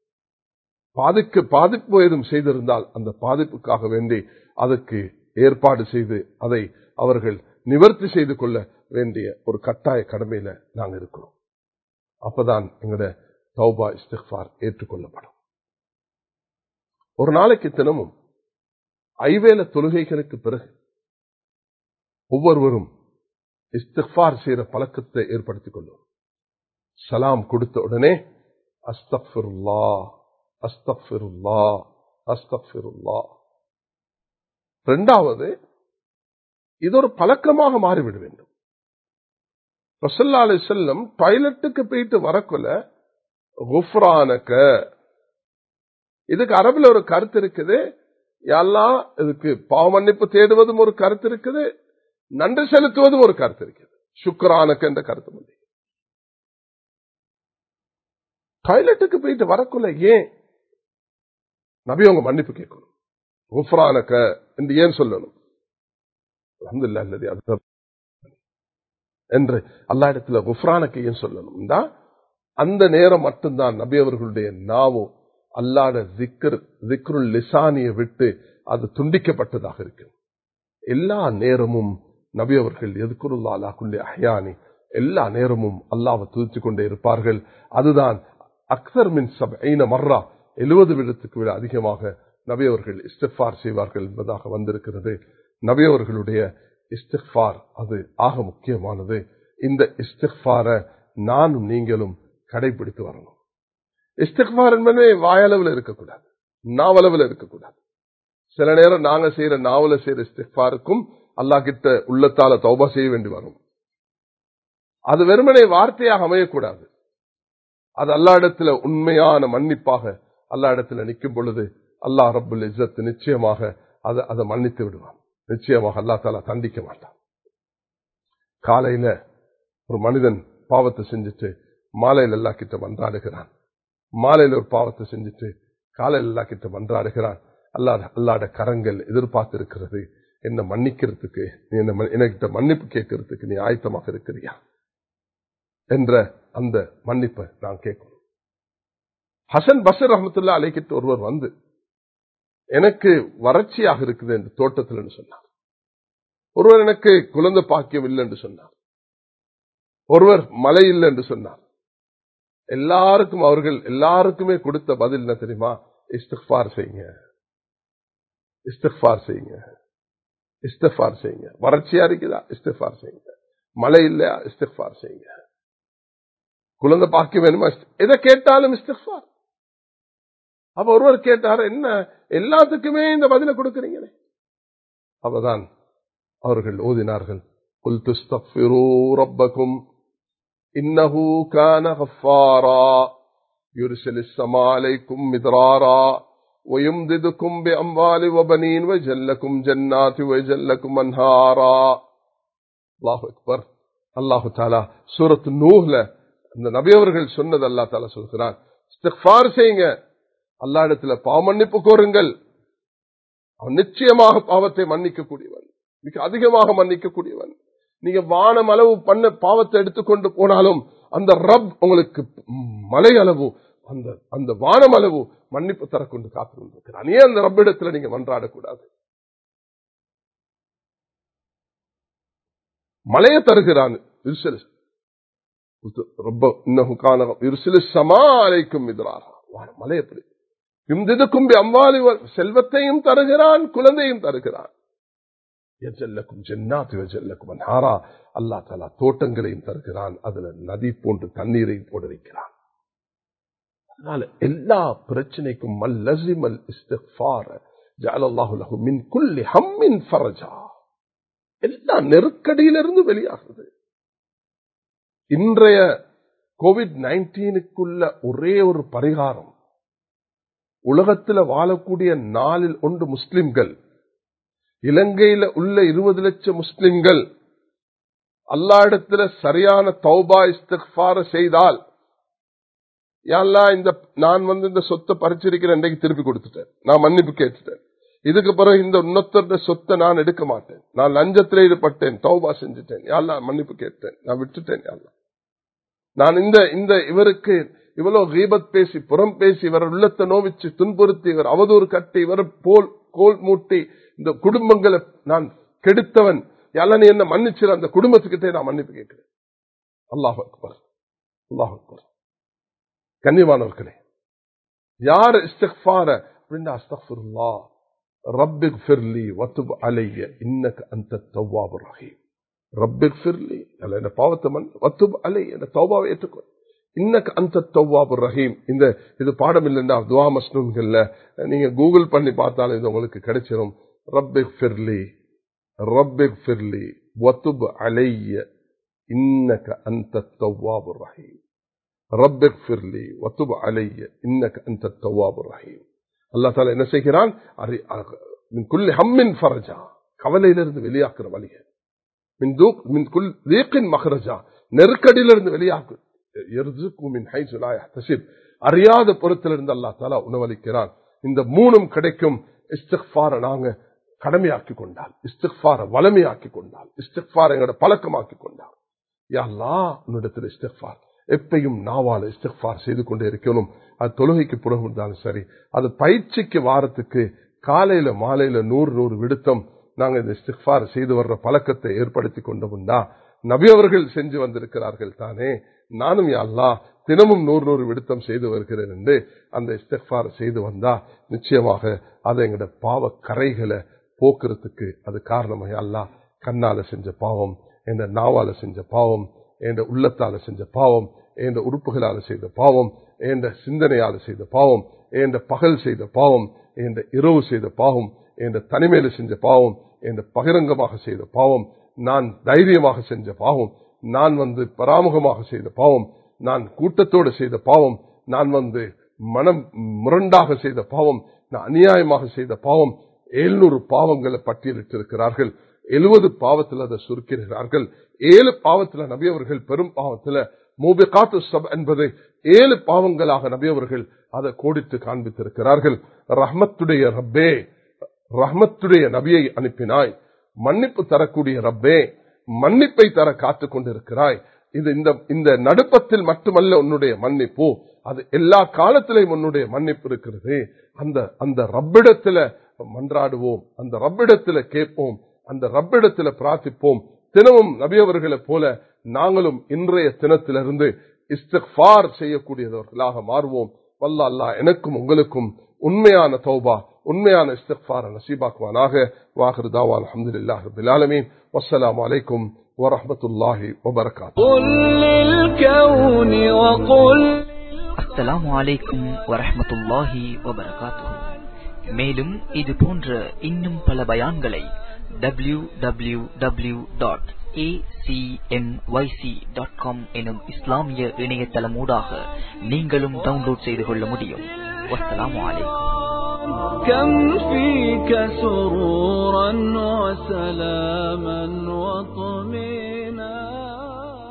பாதிப்பு ஏதும் செய்திருந்தால் அந்த பாதிப்புக்காக வேண்டி அதற்கு ஏற்பாடு செய்து அதை அவர்கள் நிவர்த்தி செய்து கொள்ள வேண்டிய ஒரு கட்டாய கடமையில நாங்கள் இருக்கிறோம். அப்பதான் எங்களுடைய தௌபா இஸ்திக்ஃபார் ஏற்றுக்கொள்ளப்படும். ஒரு நாளைக்கு தினமும் 5 வேளை தொழுகைகளுக்கு பிறகு ஒவ்வொருவரும் இஸ்திக்ஃபார் செய்யற பழக்கத்தை ஏற்படுத்திக் கொள்ளும். சலாம் கொடுத்த உடனே அஸ்தக்ஃபிருல்லாஹ் அஸ்தக்ஃபிருல்லாஹ் அஸ்தக்ஃபிருல்லாஹ். இரண்டாவது, இது ஒரு பழக்கமாக மாறிவிட வேண்டும். ரசூலுல்லாஹி அலைஹி வஸல்லம் டாய்லெட்டுக்கு போயிட்டு வரக்குள்ள குஃப்ரானக, இதுக்கு அரபில ஒரு கருத்து இருக்குது. யா அல்லாஹ், இதுக்கு பாவ மன்னிப்பு தேடுவதும் ஒரு கருத்து இருக்குது, நன்றி செலுத்துவதும் ஒரு கருத்து இருக்குது. சுக்ரானக என்ற கருத்து. டாய்லெட்டுக்கு போயிட்டு வரக்குள்ள ஏன் நபி அவங்க மன்னிப்பு கேட்கணும்? குஃப்ரானக என்று ஏன் சொல்லணும்? அல்ஹம்துலில்லாஹ் அல்லதி அஸ்ஸர் என்று அல்லாஹ் இடத்துல குஃப்ரானக ஏன் சொல்லணும்? அந்த நேரம் மட்டும்தான் நபி அவர்களுடைய நாவு அல்லாஹ்வுடைய ஸிக்ருல் லிசானியை விட்டு அது துண்டிக்கப்பட்டதாக இருக்கு. எல்லா நேரமும் நபி அவர்கள் யذ்குருல்லாஹ் அலா குல்லி அஹ்யானி, எல்லா நேரமும் அல்லாஹ்வை துதித்துக் கொண்டே இருப்பார்கள். அதுதான் அக்ஸர் மின் 70 மர்ரா, 70 விடத்துக்கு விட அதிகமாக நபி அவர்கள் இஸ்திக்ஃபார் செய்வார்கள் என்பதாக வந்திருக்கிறது. நபி அவர்களுடைய இஸ்திக்ஃபார் அது ஆக முக்கியமானது. இந்த இஸ்திக்ஃபார நானும் நீங்களும் கடைபிடித்து வரணும். இஸ்திக்ஃபார் என்பதே வாயளவில் இருக்கக்கூடாது, நாவளவில் இருக்கக்கூடாது. சில நேரம் நாங்க செய்யற நாவல செய்யற இஸ்திக்ஃபாருக்கும் அல்லாஹ் கிட்ட உள்ளத்தால தௌபா செய்ய வேண்டி வரும். அது வெறுமனே வார்த்தையாக அமையக்கூடாது. அது அல்லாஹ் இடத்துல உண்மையான மன்னிப்பாக அல்லாஹ் இடத்துல நிற்கும் பொழுது அல்லாஹ் ரப்புல் இஸ்ஸத் நிச்சயமாக அதை மன்னித்து விடுவான். நிச்சயமாக அல்லாஹ் தஆலா தண்டிக்க மாட்டான். காலையில ஒரு மனிதன் பாவத்தை செஞ்சுட்டு மாலையில் அல்லாஹ் கிட்ட மன்றாடுகிறான். மாலையில ஒரு பாவத்தை செஞ்சுட்டு காலையில் அல்லாஹ் கிட்ட மன்றாடுகிறான். அல்லாஹ்வுடைய கரங்கள் எதிர்பார்த்து இருக்கிறது, என்ன மன்னிக்கிறதுக்கு, நீ என்கிட்ட மன்னிப்பு கேட்கறதுக்கு நீ ஆயத்தமாக இருக்கிறியா என்ற அந்த மன்னிப்பை நான் கேட்கணும். ஹசன் பஸ்ர் ரஹ்மத்துல்லாஹி அலைஹி கிட்ட ஒருவர் வந்து எனக்கு வறட்சியாக இருக்குது என்று தோட்டத்தில் சொன்னார். ஒருவர் எனக்கு குழந்தை பாக்கியம் இல்லை என்று சொன்னார். ஒருவர் மழை இல்லை என்று சொன்னார். எல்லாருக்குமே கொடுத்த பதில் என்ன தெரியுமா? இஸ்திக்ஃபார் செய்யுங்க, இஸ்திக்ஃபார் செய்யுங்க, இஸ்திக்ஃபார் செய்யுங்க. வறட்சியா இருக்குதா? இஸ்திக்ஃபார் செய்யுங்க. மழை இல்லையா? இஸ்திக்ஃபார் செய்யுங்க. குழந்தை பாக்கியம் வேணுமா? எதை கேட்டாலும் இஸ்திக்ஃபார். அப்ப ஒருவர் கேட்டார், என்ன எல்லாத்துக்குமே இந்த பதிலை கொடுக்கிறீங்களே? அப்பதான் அவர்கள் ஓதினார்கள், குல் துஸ்தக்ஃபிரூ ரப்பக்கும் இன்னஹு கான கஃபாரா யுர்சிலிஸ் ஸமா அலைக்கும் மித்ராரா வயும்திதுக்கும் பிஅம்வாலி வபனீன் வஜல்லக்கும் ஜன்னாத்தி வஜல்லக்கும் அன்ஹாரா. அல்லாஹு அக்பர். அல்லாஹு தஆலா சூரத் நூஹ்ல அந்த நபி அவர்கள் சொன்னது அல்லாஹ் தஆலா சொல்கிறார், இஸ்திக்ஃபார் செய்யுங்க, அல்லாஹ் இடத்துல பாவ மன்னிப்பு கோருங்கள். அவன் நிச்சயமாக பாவத்தை மன்னிக்க கூடியவன், மிக அதிகமாக மன்னிக்க கூடியவன். நீங்க வானம் அளவு பண்ண பாவத்தை எடுத்துக்கொண்டு போனாலும் அந்த ரப் உங்களுக்கு மலை அளவு, அந்த வானம் அளவு மன்னிப்பு தரக்கொண்டு காத்து கொண்டிருக்கிறான். ஏன் அந்த ரப் இடத்துல நீங்க மன்றாடக்கூடாது? மலையை தருகிறான். மலை எப்படி அம்பாலி செல்வத்தையும் தருகிறான், குழந்தையும் தருகிறான். அல்லா தஆலா தோட்டங்களையும் தருகிறான், அதுல நதி போன்று தண்ணீரையும் போட வைக்கிறான். அதனால எல்லா பிரச்சனைக்கும் மல்லஸிமல் இஸ்திக்ஃபார் ஜஅலல்லாஹு லஹு மின் குல்லி ஹம்மின் ஃபரஜா. எல்லா நெருக்கடியிலிருந்து வெளியாகுது. இன்றைய கோவிட்-19க்குள்ள ஒரே ஒரு பரிகாரம், உலகத்தில் வாழக்கூடிய 4 முஸ்லிம்கள், இலங்கையில உள்ள 20 லட்சம் முஸ்லிம்கள் அல்லாஹ் இடத்துல சரியான தௌபா இஸ்திக்ஃபார் செய்தால், யா அல்லாஹ் நான் இந்த சொத்தை பறிச்சிருக்கிறேன், இன்றைக்கு திருப்பி கொடுத்துட்டேன், நான் மன்னிப்பு கேட்டுட்டேன், இதுக்கு பிறகு இந்த இன்னொருத்தருடைய சொத்தை நான் எடுக்க மாட்டேன், நான் லஞ்சத்தில் ஈடுபட்டேன், தௌபா செஞ்சுட்டேன், யா அல்லாஹ் மன்னிப்பு கேட்டேன், நான் விட்டுட்டேன், யா அல்லாஹ் நான் இந்த இவருக்கு இவ்வளவு கீபத் பேசி புறம் பேசி இவர் உள்ளத்தை நோவிச்சு துன்புறுத்தி இவர் அவதூறு கட்டி இவர் கோல் மூட்டி இந்த குடும்பங்களை நான் கெடுத்தவன், யா நீ என்ன மன்னிச்சிரு, அந்த குடும்பத்துக்கிட்டே நான் மன்னிப்பு கேட்கிறேன். அல்லாஹ் அக்பர், அல்லாஹ் அக்பர். கண்ணியமானவர்களே, யார் இஸ்திக்ஃபார அப்படின்னா அஸ்தக்ஃபிருல்லாஹ் ரப்பிக்ஃபிர்லி வதுப் அலைய இன்னக அன்தத் தவ்வாபுர் ரஹீம். ரப்பிக்ஃபிர்லி, என்ன பாவத்தை வதுப் அலைய, என்ன தௌபாவை ஏற்றுக்கொள், இன்னக அன்தத் தவ்வாபுர் ரஹீம். இது பாடம் இல்லைன்னா துஆ மஸ்னூன்கள்ல நீங்க கூகுள் பண்ணி பார்த்தாலும் இது உங்களுக்கு கிடைச்சிடும். ரப்பிக்ஃபிர்லி ரப்பிக்ஃபிர்லி வதுப் அலைய இன்னக அன்தத் தவ்வாபுர் ரஹீம். ரப்பிக்ஃபிர்லி வதுப் அலைய இன்னக அன்தத் தவ்வாபுர் ரஹீம். அல்லாஹ் தஆலா என்ன செய்கிறான்? மின் குல்லி ஹம்மின் ஃபரஜா, கவலையிலிருந்து வெளியாக்குற வழியை, மின் குல் தீகின் மஹ்ரஜா, நெருக்கடியிலிருந்து வெளியாக்கு, யர்ஸுகு மின் ஹைஸு லா யஹ்தஸிப், அறியாத புறத்திலிருந்து அல்லாஹ் தஆலா உணவளிக்கிறான். இந்த 3ம் கிடைக்கும். இஸ்திக்ஃபார நாங்க கடமையாக்கி கொண்டால், இஸ்திக்ஃபார வளமையாக்கி கொண்டால், இஸ்திக்ஃபார எங்களோட பழக்கமாக்கி கொண்டால், யா அல்லாஹ் உன்னிடத்தில் இஸ்திக்ஃபார் எப்பையும் நாவால இஸ்திக்ஃபார் செய்து கொண்டே இருக்கணும். அது தொழுகைக்கு புறகு இருந்தாலும் சரி, அது பயிற்சிக்கு வாரத்துக்கு காலையில மாலையில 100 விடுத்தம் நாங்க இந்த இஸ்திக்ஃபார் செய்து வர்ற பழக்கத்தை ஏற்படுத்தி கொண்டோம்னா, நபி அவர்கள் செஞ்சு வந்திருக்கிறார்கள் தானே, நானும் யா அல்லாஹ் தினமும் 100 விடுத்தம் செய்து வருகிறேன் என்று அந்த இஸ்திக்ஃபார் செய்து வந்தா நிச்சயமாக அதை எங்கட பாவ கரைகளை போக்குறதுக்கு அது காரணமாக, யா அல்லாஹ் கண்ணால செஞ்ச பாவம், என்ற நாவால செஞ்ச பாவம், என்ற உள்ளத்தால செஞ்ச பாவம், என்ற உறுப்புகளால செய்த பாவம், என்ற சிந்தனையால செய்த பாவம், என்ற பகல் செய்த பாவம், என்ற இரவு செய்த பாவம், என்ற தனிமையில செஞ்ச பாவம், இந்த பகிரங்கமாக செய்த பாவம், நான் தைரியமாக செஞ்ச பாவம், நான் பராமுகமாக செய்த பாவம், நான் கூட்டத்தோடு செய்த பாவம், நான் மனம் முரண்டாக செய்த பாவம், நான் அநியாயமாக செய்த பாவம், 700 பாவங்களை பட்டியலிட்டிருக்கிறார்கள். 70 பாவத்தில் அதை சுருக்கிறார்கள். 7 பாவத்தில் நபி அவர்கள் பெரும் பாவத்தில் மூபிகாத்து சப் என்பதை 7 பாவங்களாக நபி அவர்கள் அதை கோடித்து காண்பித்திருக்கிறார்கள். ரஹ்மத்துடைய ரப்பே, ரஹ்மத்துடைய நபியை அனுப்பினாய், மன்னிப்பு தரக்கூடிய ரப்பே, மன்னிப்பை தர காத்துக் கொண்டிருக்கிறாய். இது இந்த நடுப்பத்தில் மட்டுமல்ல உன்னுடைய மன்னிப்பு, அது எல்லா காலத்திலையும் உன்னுடைய மன்னிப்பு இருக்கிறது. அந்த ரப்பிடத்துல மன்றாடுவோம், அந்த ரப்பிடத்துல கேட்போம், அந்த ரப்பிடத்துல பிரார்த்திப்போம். தினமும் நபி அவர்களை போல நாங்களும் இன்றைய தினத்திலிருந்து இஸ்திக்ஃபார் செய்யக்கூடியவர்களாக மாறுவோம். வல்லா அல்லாஹ் எனக்கும் உங்களுக்கும் உண்மையான தௌபா, உண்மையான இஸ்திக்ஃபார் நசீபாக்குவானாக. வாஹிரு தாவா அல்ஹம்துலில்லாஹி ரப்பில் ஆலமீன். வஸ்ஸலாமு அலைக்கும் வரஹ்மத்துல்லாஹி வபரகாத்துஹு. அஸ்ஸலாமு அலைக்கும் வரஹ்மத்துல்லாஹி வபரகாத்துஹு. மேலும் இது போன்ற இன்னும் பல பயான்களை www.acmyc.com எனும் இஸ்லாமிய இணையதளமூடாக நீங்களும் டவுன்லோட் செய்து கொள்ள முடியும். வஸ்ஸலாமு அலைக்கும். كم فيك سرورا وسلاما وطمينا